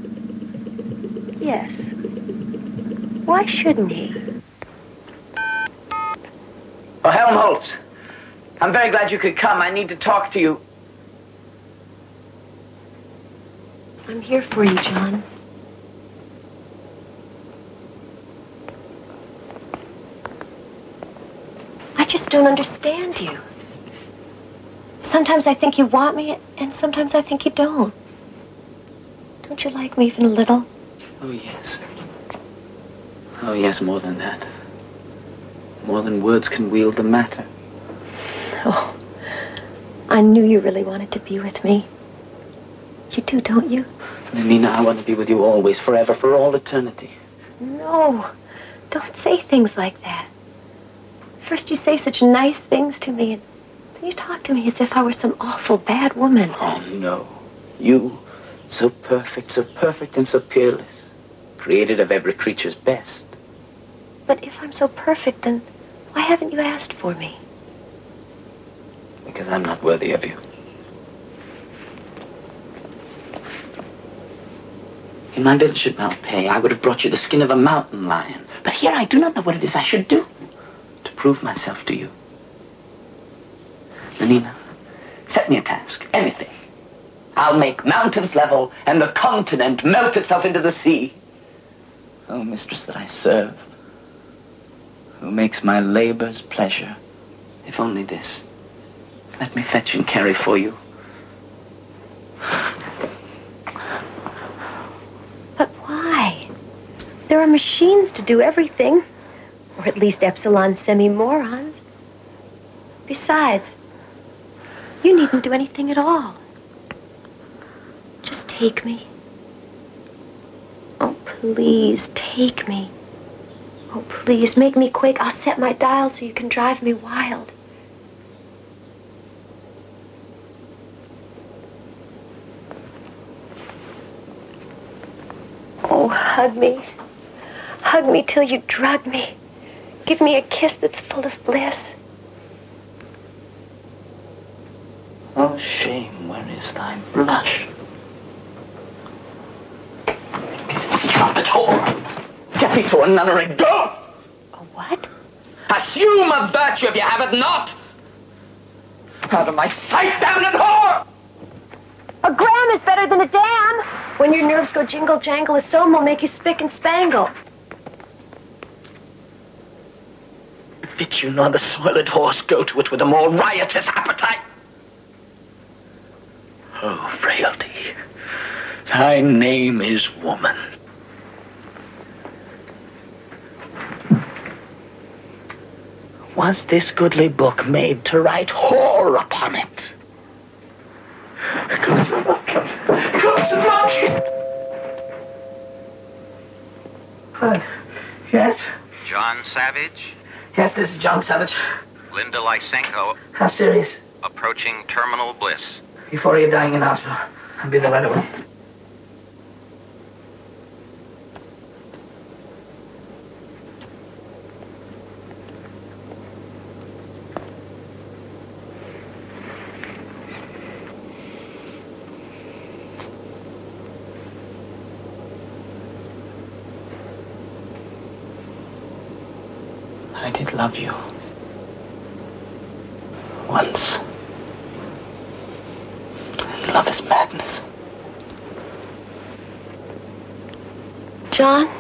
Yes. Why shouldn't he? Oh, Helmholtz. I'm very glad you could come. I need to talk to you. I'm here for you, John. I just don't understand you. Sometimes I think you want me, and sometimes I think you don't. Don't you like me even a little? Oh, yes. Oh, yes, more than that. More than words can wield the matter. Oh, I knew you really wanted to be with me. You do, don't you? Lenina, I want to be with you always, forever, for all eternity. No, don't say things like that. First you say such nice things to me, and then you talk to me as if I were some awful bad woman. Oh, no. You, so perfect and so peerless, created of every creature's best. But if I'm so perfect, then why haven't you asked for me? Because I'm not worthy of you. In my village at Malpais, I would have brought you the skin of a mountain lion. But here I do not know what it is I should do to prove myself to you. Lenina, set me a task, anything. I'll make mountains level and the continent melt itself into the sea. Oh, mistress that I serve, who makes my labors pleasure, if only this. Let me fetch and carry for you. But why? There are machines to do everything. Or at least epsilon semi-morons. Besides, you needn't do anything at all. Just take me. Oh, please, take me. Oh, please, make me quick. I'll set my dial so you can drive me wild. Oh, hug me. Hug me till you drug me. Give me a kiss that's full of bliss. Oh, shame, where is thy blush? Stop it, whore! Get me to a nunnery, go! A what? Assume a virtue if you have it not! Out of my sight, damned whore! A gram is better than a dam. When your nerves go jingle jangle, a soma will make you spick and spangle. Fit you nor the soiled horse go to it with a more riotous appetite. Oh, frailty, thy name is woman. Was this goodly book made to write whore upon it? Comes the monkey! Good. Yes? John Savage, Yes, this is John Savage. Linda Lysenko, How serious? approaching terminal bliss. Before you're dying in hospital. I'll be there right away. I did love you. Once. Love is madness. John?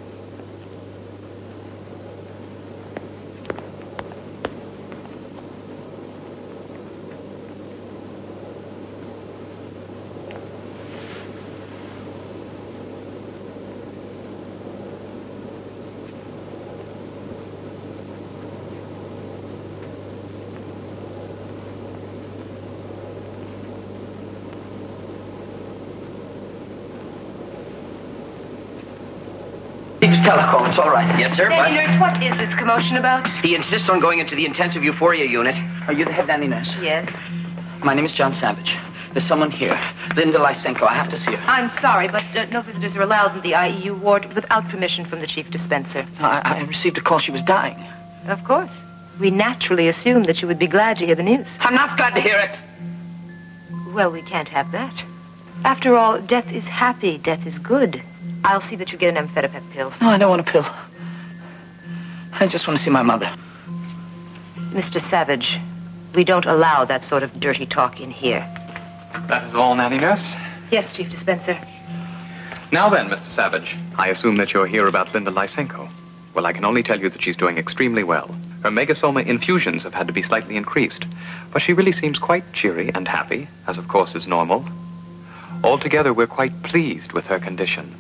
Chief's telecall, it's all right. Yes, sir. Nanny nurse, what is this commotion about? He insists on going into the intensive euphoria unit. Are you the head nanny nurse? Yes. My name is John Savage. There's someone here. Linda Lysenko. I have to see her. I'm sorry, but no visitors are allowed in the IEU ward without permission from the chief dispenser. I received a call she was dying. Of course. We naturally assumed that you would be glad to hear the news. I'm not glad to hear it. Well, we can't have that. After all, death is happy, death is good. I'll see that you get an amphetamine pill. No, I don't want a pill. I just want to see my mother. Mr. Savage, we don't allow that sort of dirty talk in here. That is all, Nanny Nurse. Yes, Chief Dispenser. Now then, Mr. Savage, I assume that you're here about Linda Lysenko. Well, I can only tell you that she's doing extremely well. Her Megasoma infusions have had to be slightly increased, but she really seems quite cheery and happy, as of course is normal. Altogether, we're quite pleased with her condition.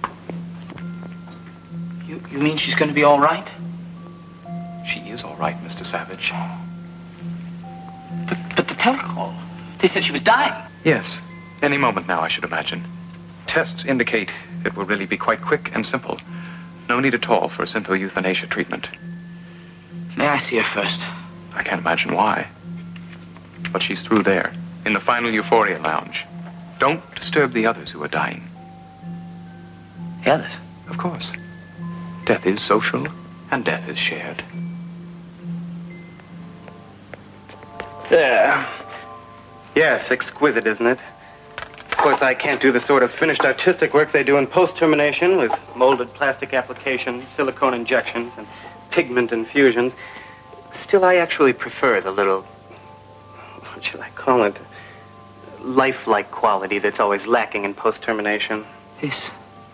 You mean she's going to be all right? She is all right, Mr. Savage. But the telecall, they said she was dying. Yes, any moment now, I should imagine. Tests indicate it will really be quite quick and simple. No need at all for a syntho-euthanasia treatment. May I see her first? I can't imagine why. But she's through there, in the final euphoria lounge. Don't disturb the others who are dying. The others? Of course. Death is social, and death is shared. There. Yes, exquisite, isn't it? Of course, I can't do the sort of finished artistic work they do in post-termination with molded plastic applications, silicone injections, and pigment infusions. Still, I actually prefer the little, what shall I call it, lifelike quality that's always lacking in post-termination. This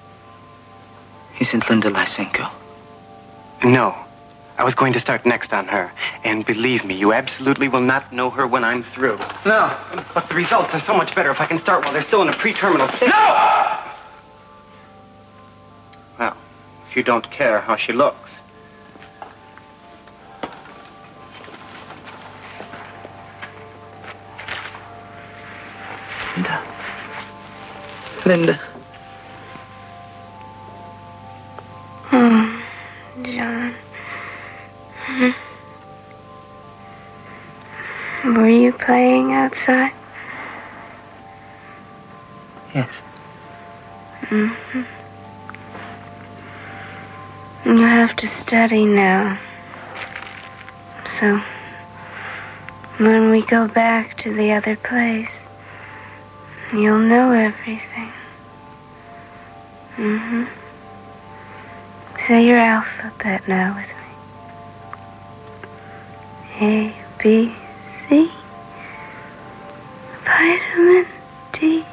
isn't Linda Lysenko. No. I was going to start next on her. And believe me, you absolutely will not know her when I'm through. No. But the results are so much better if I can start while they're still in a pre-terminal state. No! Well, if you don't care how she looks. Linda. Oh, John. Were you playing outside? Yes. Mm-hmm. You have to study now. So, when we go back to the other place, you'll know everything. Mm-hmm. Say your alphabet now with me. A, B, C. Vitamin D.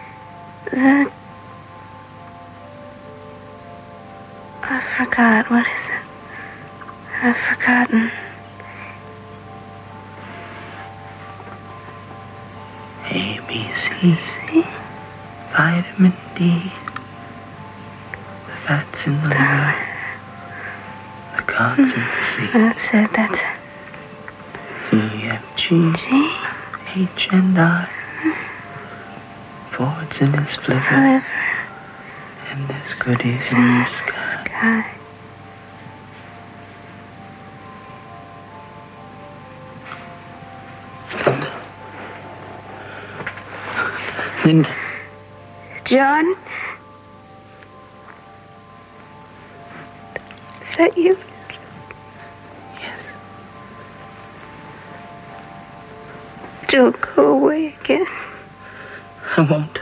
I forgot. What is it? I've forgotten. A, B, C. Vitamin D. The fats in the liver. The cogs in the sea. That's it. G, H and I. Forwards in his flivver, and there's goodies in the sky. Linda. John? Is that you? Yes. Don't go away again. I won't.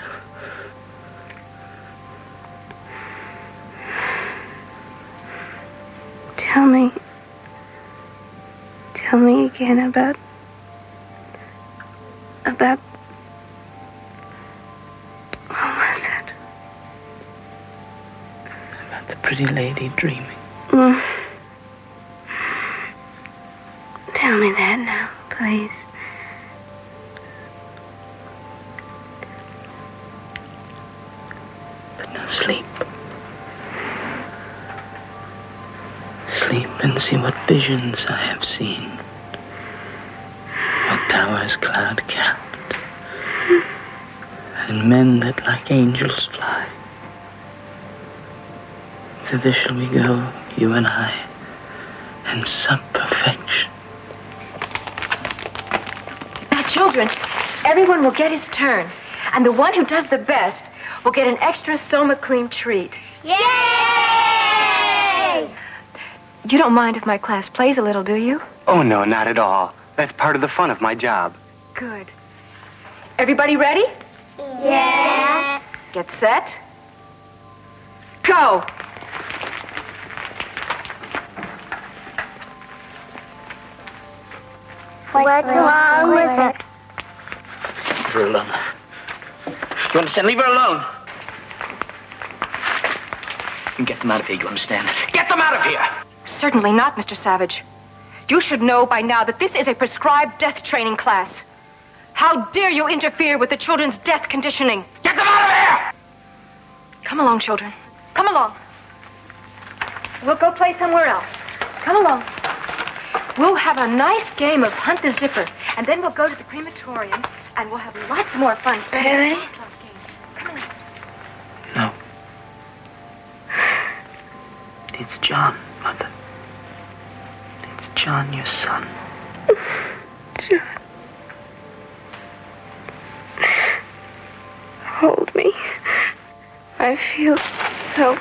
Tell me again about what was it? About the pretty lady dreaming. Tell me that now, please. But now sleep. Sleep and see what visions I have seen. What towers cloud-capped, and men that like angels fly. Thither shall we go, you and I, and sup perfection. Now, children, everyone will get his turn, and the one who does the best will get an extra Soma cream treat. Yay! You don't mind if my class plays a little, do you? Oh, no, not at all. That's part of the fun of my job. Good. Everybody ready? Yes. Get set. Go! What's wrong with it? Leave her alone. You understand? Leave her alone. And get them out of here, you understand? Get them out of here! Certainly not, Mr. Savage. You should know by now that this is a prescribed death training class. How dare you interfere with the children's death conditioning? Get them out of here! Come along, children. Come along. We'll go play somewhere else. Come along. We'll have a nice game of Hunt the Zipper, and then we'll go to the crematorium, and we'll have lots more fun. Really? Come on. No. It's John, Mother. It's John, your son. John. Hold me. I feel so...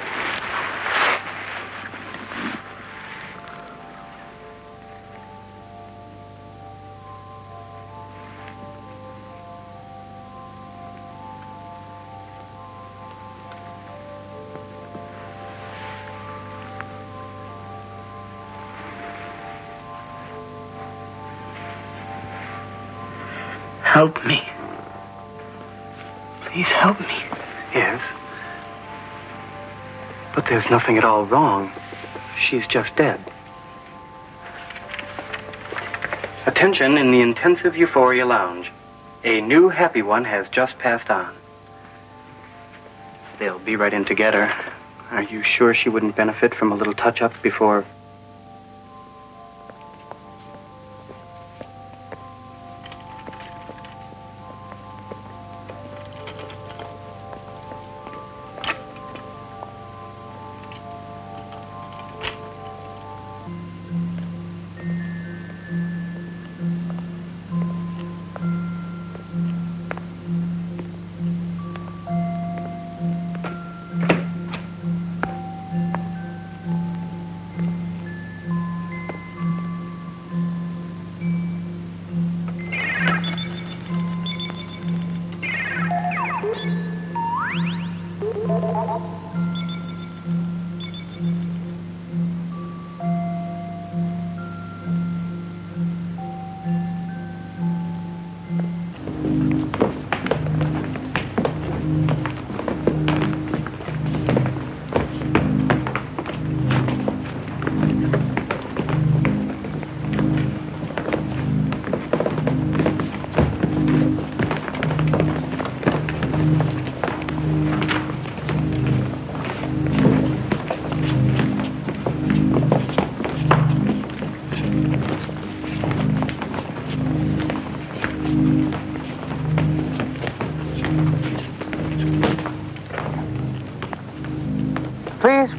Help me. Please help me. Yes. But there's nothing at all wrong. She's just dead. Attention in the Intensive Euphoria Lounge. A new happy one has just passed on. They'll be right in together. Are you sure she wouldn't benefit from a little touch-up before...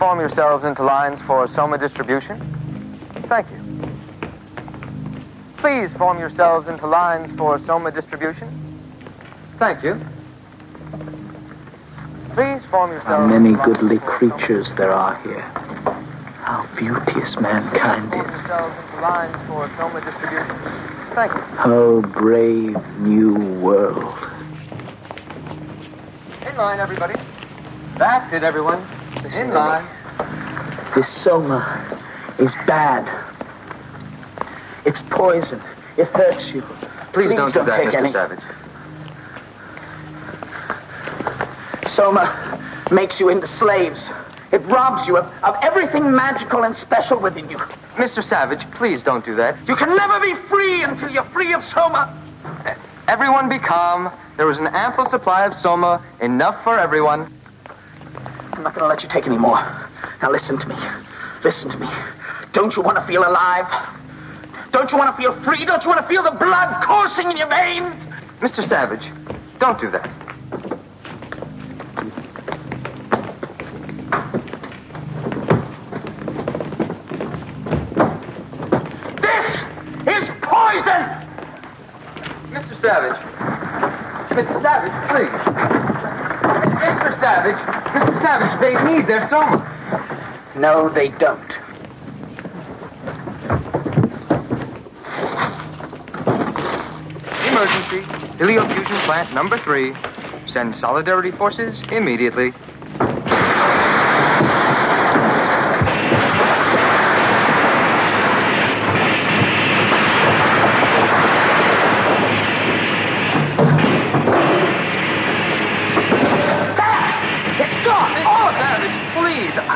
form yourselves into lines for Soma distribution. Thank you. Please form yourselves into lines for Soma distribution. Thank you. Please form yourselves. How many goodly creatures there are here. How beauteous mankind Form is. yourselves into lines for Soma distribution. Thank you. Oh, brave new world. In line, everybody. That's it, everyone. Listen In to line. me. This Soma is bad. It's poison. It hurts you. Please don't do that, take Mr. any. Savage. Soma makes you into slaves. It robs you of everything magical and special within you. Mr. Savage, please don't do that. You can never be free until you're free of Soma. Everyone be calm. There is an ample supply of Soma, enough for everyone. I'm not going to let you take any more. Now listen to me. Listen to me. Don't you want to feel alive? Don't you want to feel free? Don't you want to feel the blood coursing in your veins? Mr. Savage, don't do that. Is poison! Mr. Savage. Mr. Savage, please. Mr. Savage. Mr. Savage, they need their Soma. No, they don't. Emergency. Heliofusion plant number 3. Send solidarity forces immediately. It's gone! Oh, Savage, please. now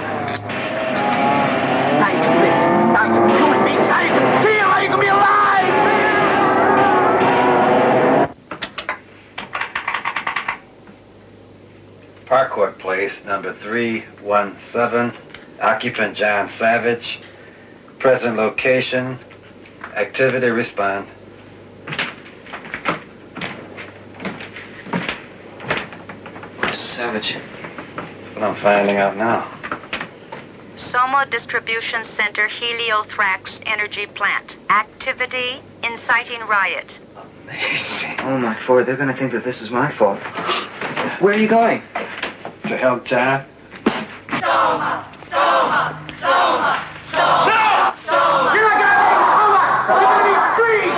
you can live. Now you can human beings. Now you can feel. Now you can be alive! Parkwood Place, number 317. Occupant John Savage. Present location. Activity respond. Mr. Savage. What I'm finding out now. Soma Distribution Center Heliothrax Energy Plant. Activity inciting riot. Oh, my Ford, they're going to think that this is my fault. Where are you going? To help John. Soma! Soma! Soma! Soma! No! Soma! You're not gonna make Soma! You're gonna be free!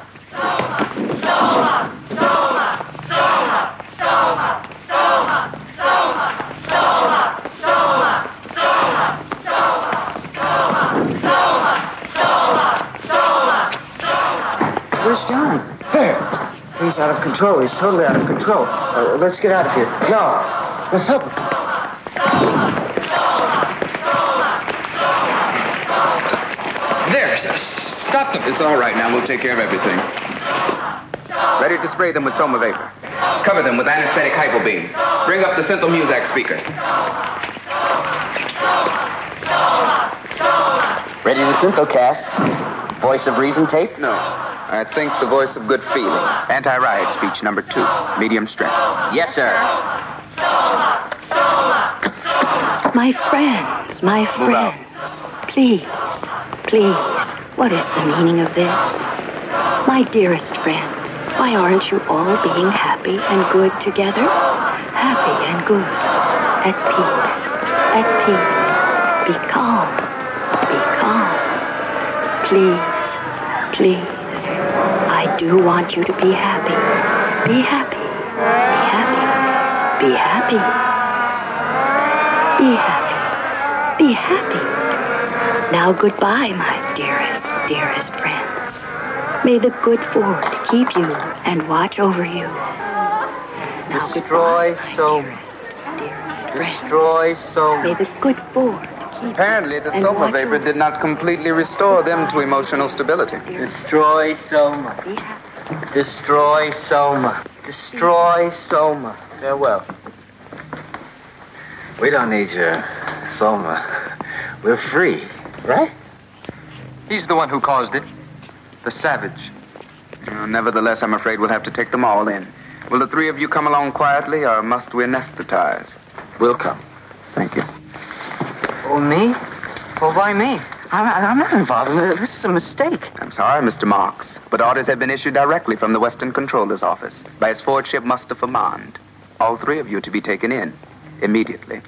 Soma! Soma! Soma! Soma! Soma! Soma! Soma! Soma! Soma! Soma! Soma! Where's John? There. He's out of control. He's totally out of control. Let's get out of here. No. Let's help him. There, sir. Stop them. It's all right now. We'll take care of everything. Ready to spray them with Soma vapor. Cover them with anesthetic hypobeam. Bring up the Synthel Muzak speaker. Ready to Synthocast. Voice of Reason tape? No. I think the voice of good feeling. Anti-riot speech number 2. Medium strength. Yes, sir. My friends, please, please, what is the meaning of this? My dearest friends, why aren't you all being happy and good together? Happy and good, at peace, be calm, please, please. I do want you to be happy, be happy, be happy. Be happy. Be happy. Now goodbye, my dearest, dearest friends. May the good Ford keep you and watch over you. Now Destroy Soma. Destroy Soma. May the good Ford Apparently, the And Soma watch vapor over. did not completely restore them to emotional stability. Destroy Soma. Destroy Soma. Destroy Soma. Farewell. We don't need your Soma. We're free, right? He's the one who caused it. The Savage. Nevertheless, I'm afraid we'll have to take them all in. Will the 3 of you come along quietly, or must we anesthetize? We'll come. Thank you. Oh, me? Well, why me? I'm not involved in it. This is a mistake. I'm sorry, Mr. Marks, but orders have been issued directly from the Western Controller's office by His Fordship Mustafa Mond. All three of you to be taken in immediately.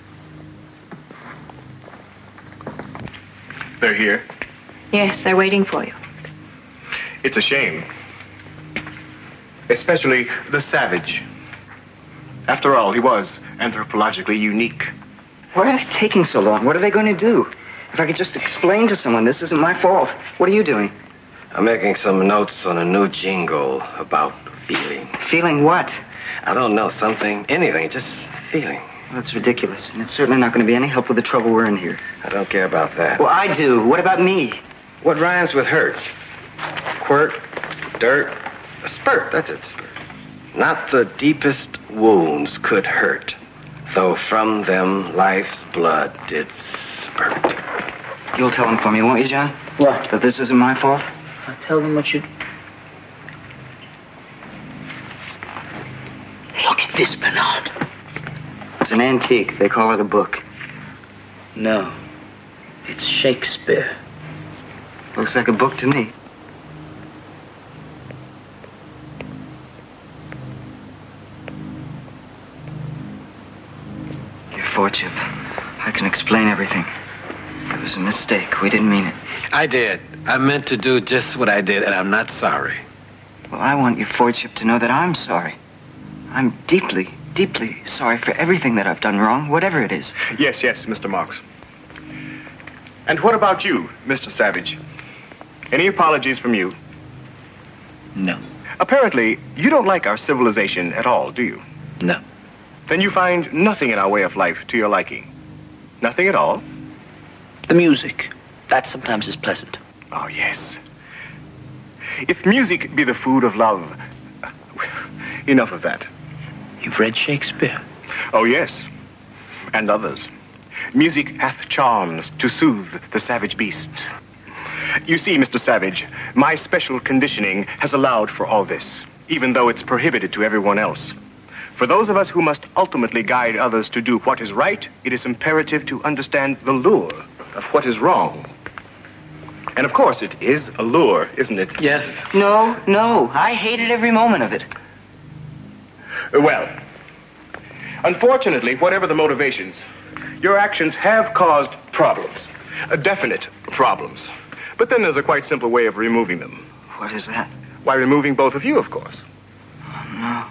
They're here. Yes, they're waiting for you. It's a shame. Especially the Savage. After all, he was anthropologically unique. Why are they taking so long? What are they going to do? If I could just explain to someone, this isn't my fault. What are you doing? I'm making some notes on a new jingle about feeling. Feeling what? I don't know, something, anything, just feeling. Well, that's ridiculous, and it's certainly not going to be any help with the trouble we're in here. I don't care about that. Well, I do. What about me? What rhymes with hurt? Quirt, dirt, a spurt, that's it, spurt. Not the deepest wounds could hurt, though from them life's blood did spurt. You'll tell them for me, won't you, John? What? That this isn't my fault? I'll tell them what you... Look at this, Bernard. It's an antique. They call it a book. No. It's Shakespeare. Looks like a book to me. Your Fordship. I can explain everything. It was a mistake. We didn't mean it. I did. I meant to do just what I did, and I'm not sorry. Well, I want your Fordship to know that I'm sorry. I'm deeply, deeply sorry for everything that I've done wrong, whatever it is. Yes, Mr. Marks. And what about you, Mr. Savage? Any apologies from you? No. Apparently, you don't like our civilization at all, do you? No. Then you find nothing in our way of life to your liking. Nothing at all? The music. That sometimes is pleasant. Oh, yes. If music be the food of love... Enough of that. You've read Shakespeare? Oh, yes. And others. Music hath charms to soothe the savage beast. You see, Mr. Savage, my special conditioning has allowed for all this, even though it's prohibited to everyone else. For those of us who must ultimately guide others to do what is right, it is imperative to understand the lure of what is wrong. And of course, it is a lure, isn't it? Yes. No. I hated every moment of it. Well, unfortunately, whatever the motivations, your actions have caused problems. Definite problems. But then there's a quite simple way of removing them. What is that? Why, removing both of you, of course. No.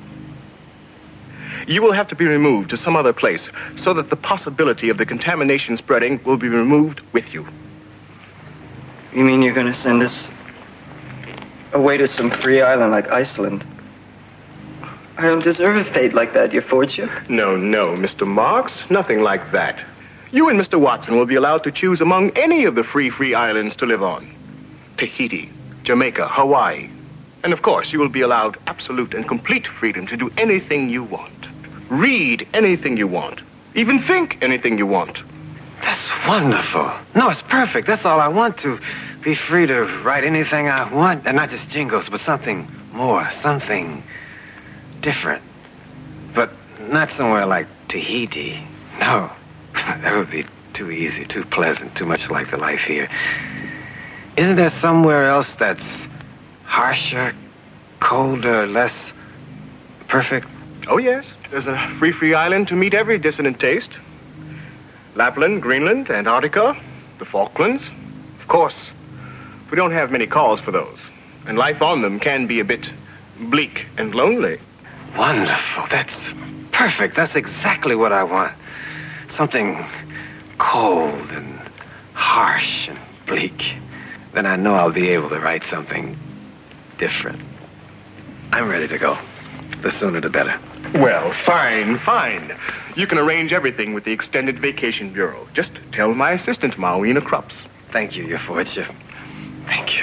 You will have to be removed to some other place so that the possibility of the contamination spreading will be removed with you. You mean you're going to send us away to some free island like Iceland? I don't deserve a fate like that, your Fordship. No, Mr. Marks. Nothing like that. You and Mr. Watson will be allowed to choose among any of the free islands to live on. Tahiti, Jamaica, Hawaii. And of course, you will be allowed absolute and complete freedom to do anything you want. Read anything you want. Even think anything you want. That's wonderful. No, it's perfect. That's all I want, to be free to write anything I want. And not just jingles, but something more, something different. But not somewhere like Tahiti. No, that would be too easy, too pleasant, too much like the life here. Isn't there somewhere else that's harsher, colder, less perfect? Oh, yes. There's a free island to meet every dissonant taste. Lapland, Greenland, Antarctica, the Falklands. Of course, we don't have many calls for those. And life on them can be a bit bleak and lonely. Wonderful. That's perfect. That's exactly what I want. Something cold and harsh and bleak. Then I know I'll be able to write something different. I'm ready to go. The sooner the better. Well, fine. You can arrange everything with the Extended Vacation Bureau. Just tell my assistant, Mawina Krupps. Thank you, your Fordship. Thank you.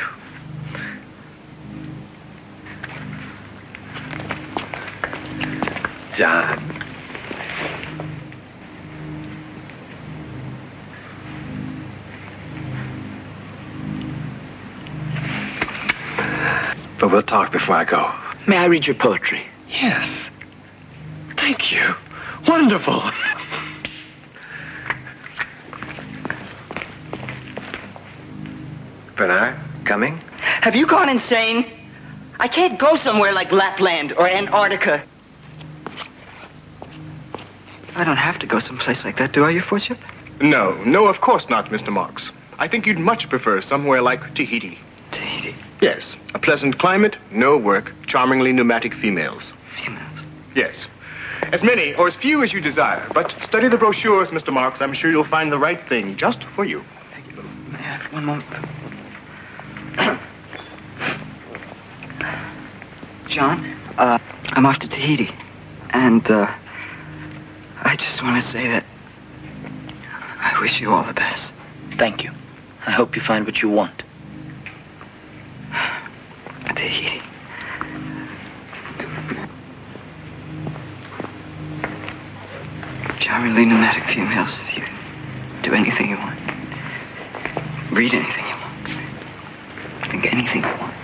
John. But we'll talk before I go. May I read your poetry? Yes. Thank you. Wonderful. Bernard, coming? Have you gone insane? I can't go somewhere like Lapland or Antarctica. I don't have to go someplace like that, do I, Your Fortune? No, of course not, Mr. Marks. I think you'd much prefer somewhere like Tahiti. Tahiti? Yes. A pleasant climate, no work, charmingly pneumatic females. Females? Yes. As many or as few as you desire. But study the brochures, Mr. Marks. I'm sure you'll find the right thing just for you. May I have one moment? John, I'm off to Tahiti. And, I just want to say that I wish you all the best. Thank you. I hope you find what you want. Tahiti. Charmingly pneumatic females. You can do anything you want. Read anything you want. Think anything you want.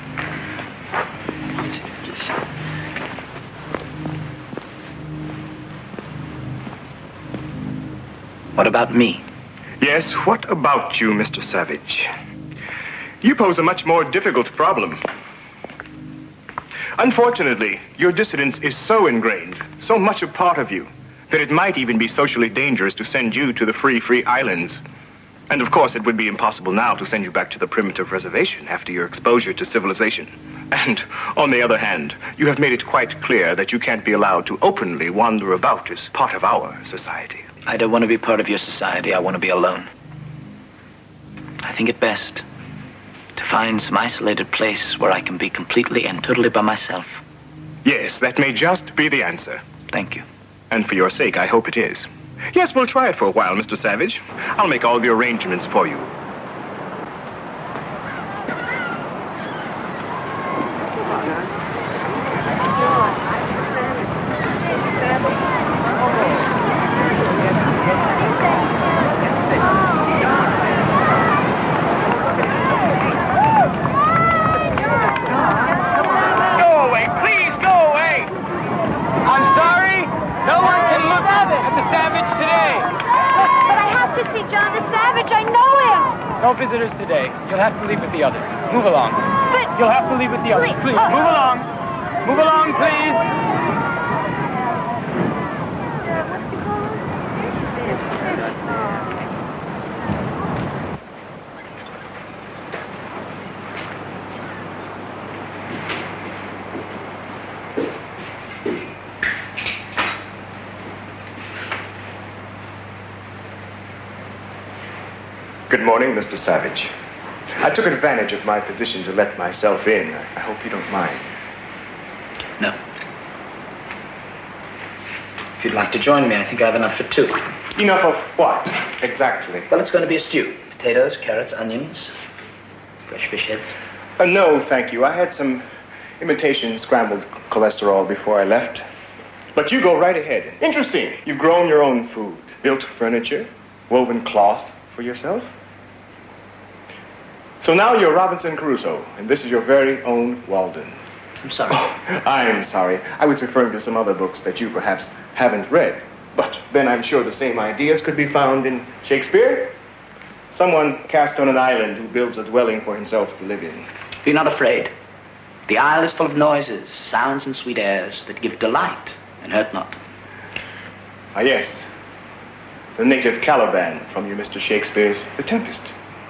What about me? Yes, what about you, Mr. Savage? You pose a much more difficult problem. Unfortunately, your dissidence is so ingrained, so much a part of you, that it might even be socially dangerous to send you to the free islands. And of course, it would be impossible now to send you back to the primitive reservation after your exposure to civilization. And on the other hand, you have made it quite clear that you can't be allowed to openly wander about as part of our society. I don't want to be part of your society. I want to be alone. I think it best to find some isolated place where I can be completely and totally by myself. Yes, that may just be the answer. Thank you. And for your sake, I hope it is. Yes, we'll try it for a while, Mr. Savage. I'll make all the arrangements for you. No visitors today. You'll have to leave with the others. Move along. But... You'll have to leave with the others. Please, move along. Move along, please. Good morning, Mr. Savage. I took advantage of my position to let myself in. I hope you don't mind. No. If you'd like to join me, I think I have enough for two. Enough of what, exactly? Well, it's going to be a stew. Potatoes, carrots, onions, fresh fish heads. No, thank you. I had some imitation scrambled cholesterol before I left. But you go right ahead. Interesting. You've grown your own food, built furniture, woven cloth for yourself. So now you're Robinson Crusoe, and this is your very own Walden. I'm sorry. Oh, I'm sorry. I was referring to some other books that you perhaps haven't read. But then I'm sure the same ideas could be found in Shakespeare. Someone cast on an island who builds a dwelling for himself to live in. Be not afraid. The isle is full of noises, sounds, and sweet airs that give delight and hurt not. Ah, yes. The native Caliban from your Mr. Shakespeare's The Tempest.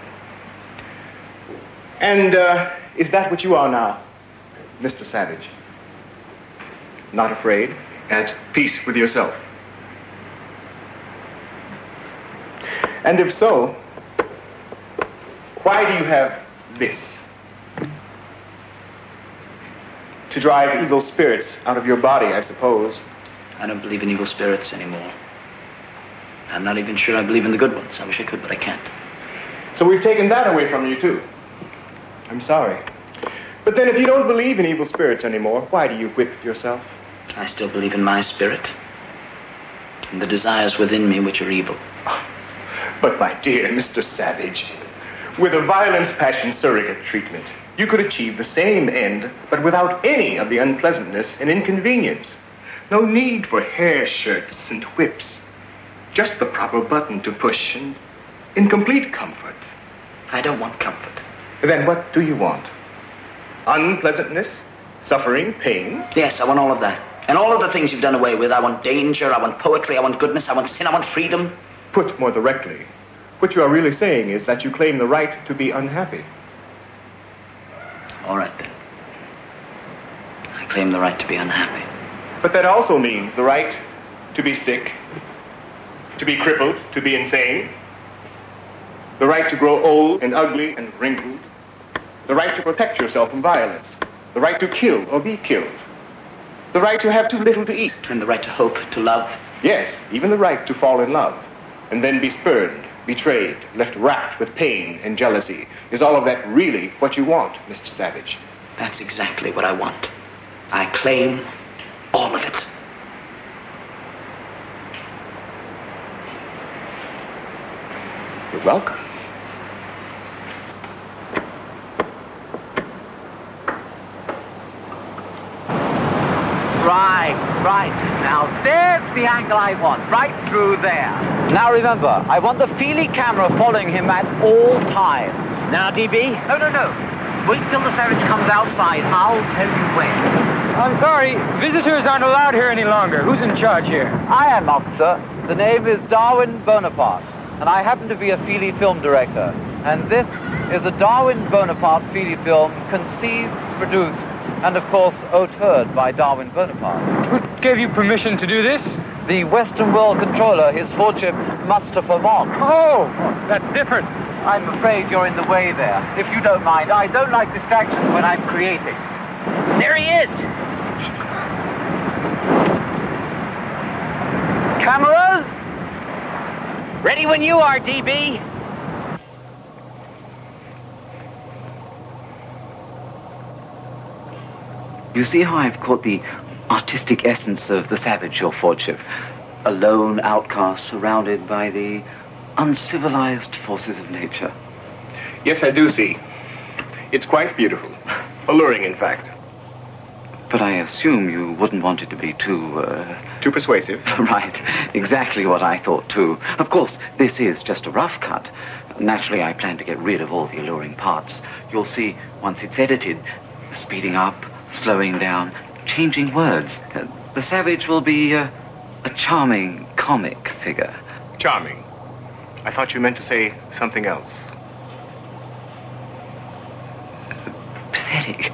And is that what you are now, Mr. Savage? Not afraid, at peace with yourself? And if so, why do you have this? To drive evil spirits out of your body, I suppose. I don't believe in evil spirits anymore. I'm not even sure I believe in the good ones. I wish I could, but I can't. So we've taken that away from you, too. I'm sorry. But then if you don't believe in evil spirits anymore, why do you whip yourself? I still believe in my spirit and the desires within me which are evil. But my dear Mr. Savage, with a violence passion surrogate treatment, you could achieve the same end, but without any of the unpleasantness and inconvenience. No need for hair shirts and whips. Just the proper button to push and in complete comfort. I don't want comfort. Then what do you want? Unpleasantness? Suffering? Pain? Yes, I want all of that. And all of the things you've done away with. I want danger, I want poetry, I want goodness, I want sin, I want freedom. Put more directly, what you are really saying is that you claim the right to be unhappy. All right, then. I claim the right to be unhappy. But that also means the right to be sick, to be crippled, to be insane, the right to grow old and ugly and wrinkled, the right to protect yourself from violence, the right to kill or be killed, the right to have too little to eat. And the right to hope, to love. Yes, even the right to fall in love, and then be spurned, betrayed, left racked with pain and jealousy. Is all of that really what you want, Mr. Savage? That's exactly what I want. I claim all of it. You're welcome. Right. Now there's the angle I want, right through there. Now remember, I want the Feely camera following him at all times. Now, DB? No. Wait till the Savage comes outside. I'll tell you when. I'm sorry, visitors aren't allowed here any longer. Who's in charge here? I am, officer. The name is Darwin Bonaparte, and I happen to be a Feely film director. And this is a Darwin Bonaparte Feely film conceived, produced, and of course, auteured by Darwin Bonaparte. Who gave you permission to do this? The Western World Controller, his lordship, Mustafa Monk. Oh, that's different. I'm afraid you're in the way there. If you don't mind, I don't like distractions when I'm creating. There he is! Cameras? Ready when you are, DB. You see how I've caught the artistic essence of the Savage, your lordship? A lone outcast surrounded by the uncivilized forces of nature. Yes, I do see. It's quite beautiful. Alluring, in fact. But I assume you wouldn't want it to be too, Too persuasive. Right. Exactly what I thought, too. Of course, this is just a rough cut. Naturally, I plan to get rid of all the alluring parts. You'll see, once it's edited, speeding up, slowing down, changing words. The Savage will be a charming comic figure. Charming. I thought you meant to say something else. Pathetic.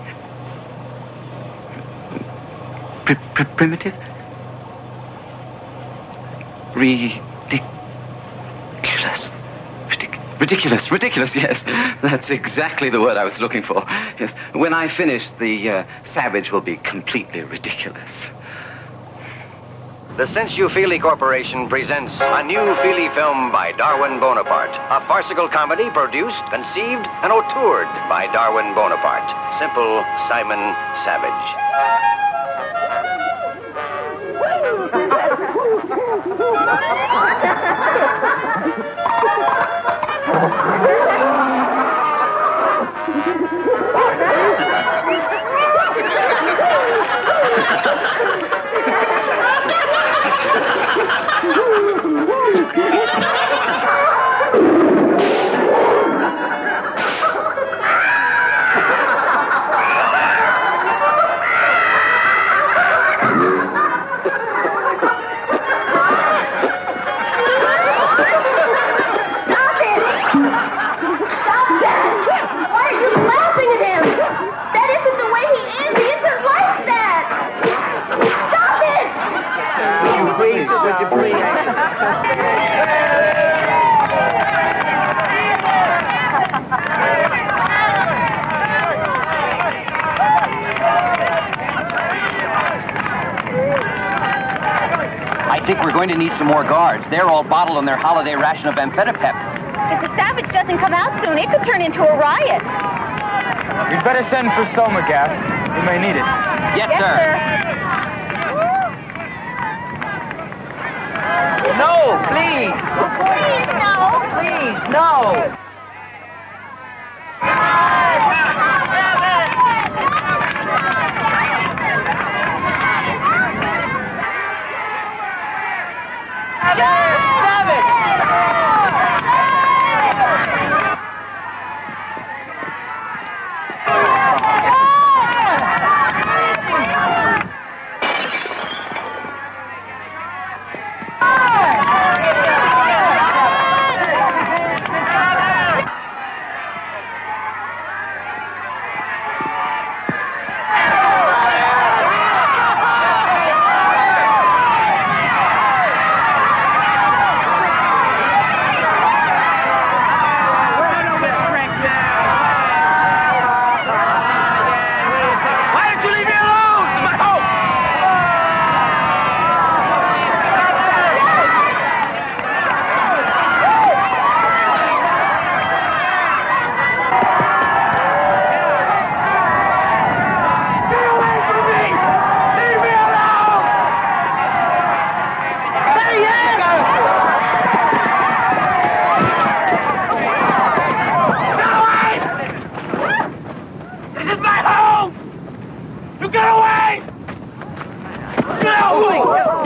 Primitive? Ridiculous, yes. That's exactly the word I was looking for. Yes. When I finish, the Savage will be completely ridiculous. The Since You Feely Corporation presents a new Feely film by Darwin Bonaparte. A farcical comedy produced, conceived, and auteured by Darwin Bonaparte. Simple Simon Savage. I think we're going to need some more guards. They're all bottled on their holiday ration of amphetamine. If the Savage doesn't come out soon, it could turn into a riot. You'd better send for soma gas. You may need it. Yes, sir. No, please. Please, no. Please, no. You get away! Get away!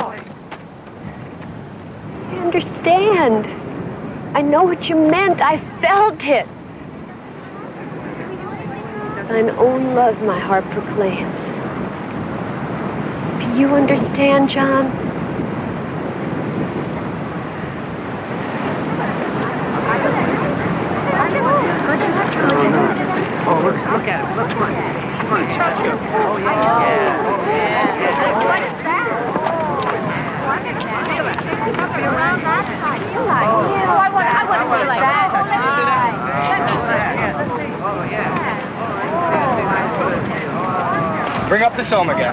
I understand. I know what you meant. I felt it. Thine own love my heart proclaims. Do you understand, John? Oh, look at him. Look, come on. Come on, touch him. Oh, yeah. What is that? I want to feel like that. Bring up the soma again.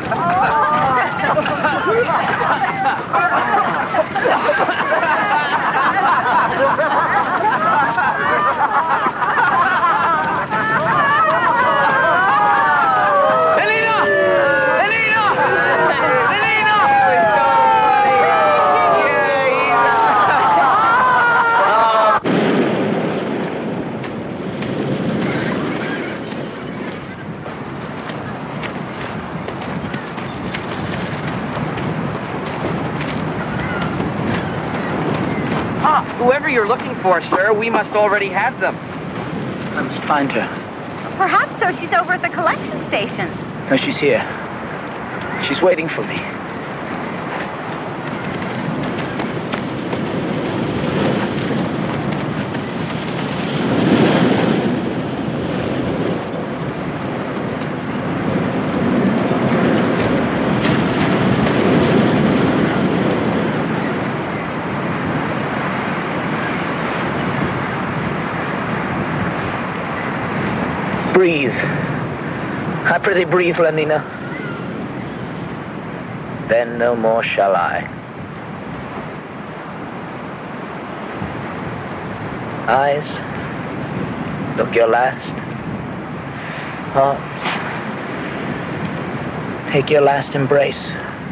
Whoever you're looking for, sir, we must already have them. I must find her. Perhaps so. She's over at the collection station. No, she's here. She's waiting for me. Breathe. I prithee breathe, Lenina. Then no more shall I. Eyes, look your last. Heart, take your last embrace.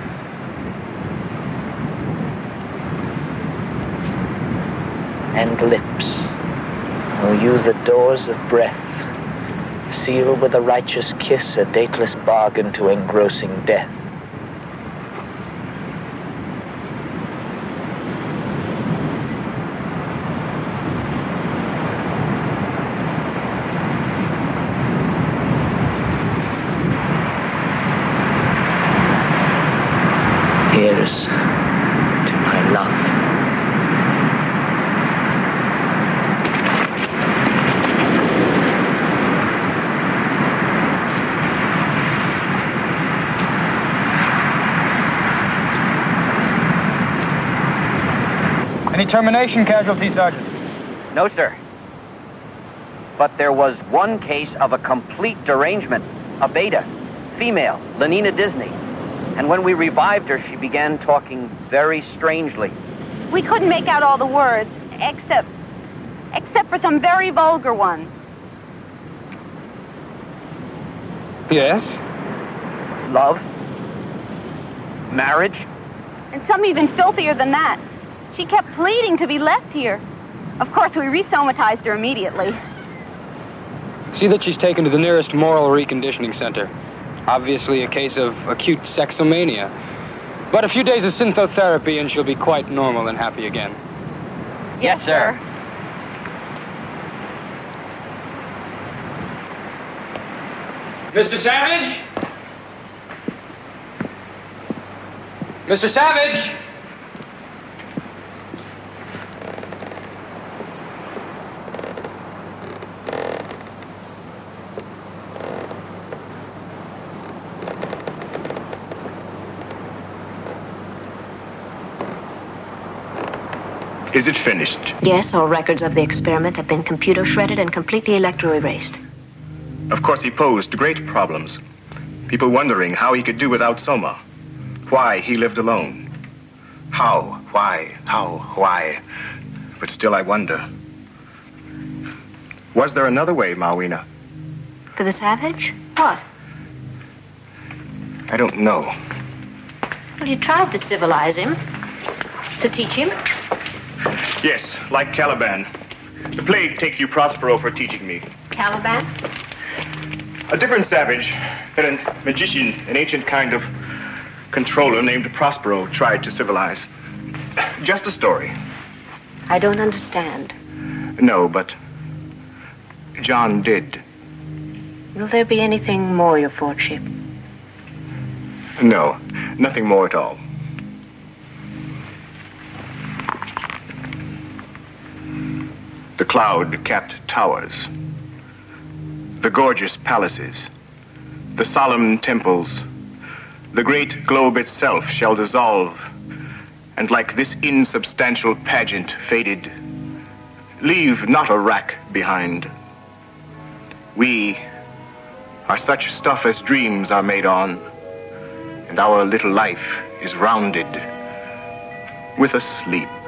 And lips, oh, you the doors of breath, seal with a righteous kiss a dateless bargain to engrossing death. Here's to my love. Any termination casualty, Sergeant? No, sir. But there was one case of a complete derangement. A beta, female, Lenina Disney. And when we revived her, she began talking very strangely. We couldn't make out all the words, except for some very vulgar ones. Yes? Love? Marriage? And some even filthier than that. She kept pleading to be left here. Of course, we resomatized her immediately. See that she's taken to the nearest moral reconditioning center. Obviously a case of acute sexomania. But a few days of synthotherapy and she'll be quite normal and happy again. Yes, sir. Mr. Savage? Mr. Savage? Is it finished? Yes, all records of the experiment have been computer shredded and completely electro-erased. Of course, he posed great problems. People wondering how he could do without Soma. Why he lived alone. How, why? But still I wonder. Was there another way, Mawina? For the Savage? What? I don't know. Well, you tried to civilize him. To teach him. Yes, like Caliban. The plague take you Prospero for teaching me. Caliban? A different savage than a magician, an ancient kind of controller named Prospero tried to civilize. Just a story. I don't understand. No, but John did. Will there be anything more, Your Lordship? No, nothing more at all. The cloud-capped towers, the gorgeous palaces, the solemn temples, the great globe itself shall dissolve, and like this insubstantial pageant faded, leave not a rack behind. We are such stuff as dreams are made on, and our little life is rounded with a sleep.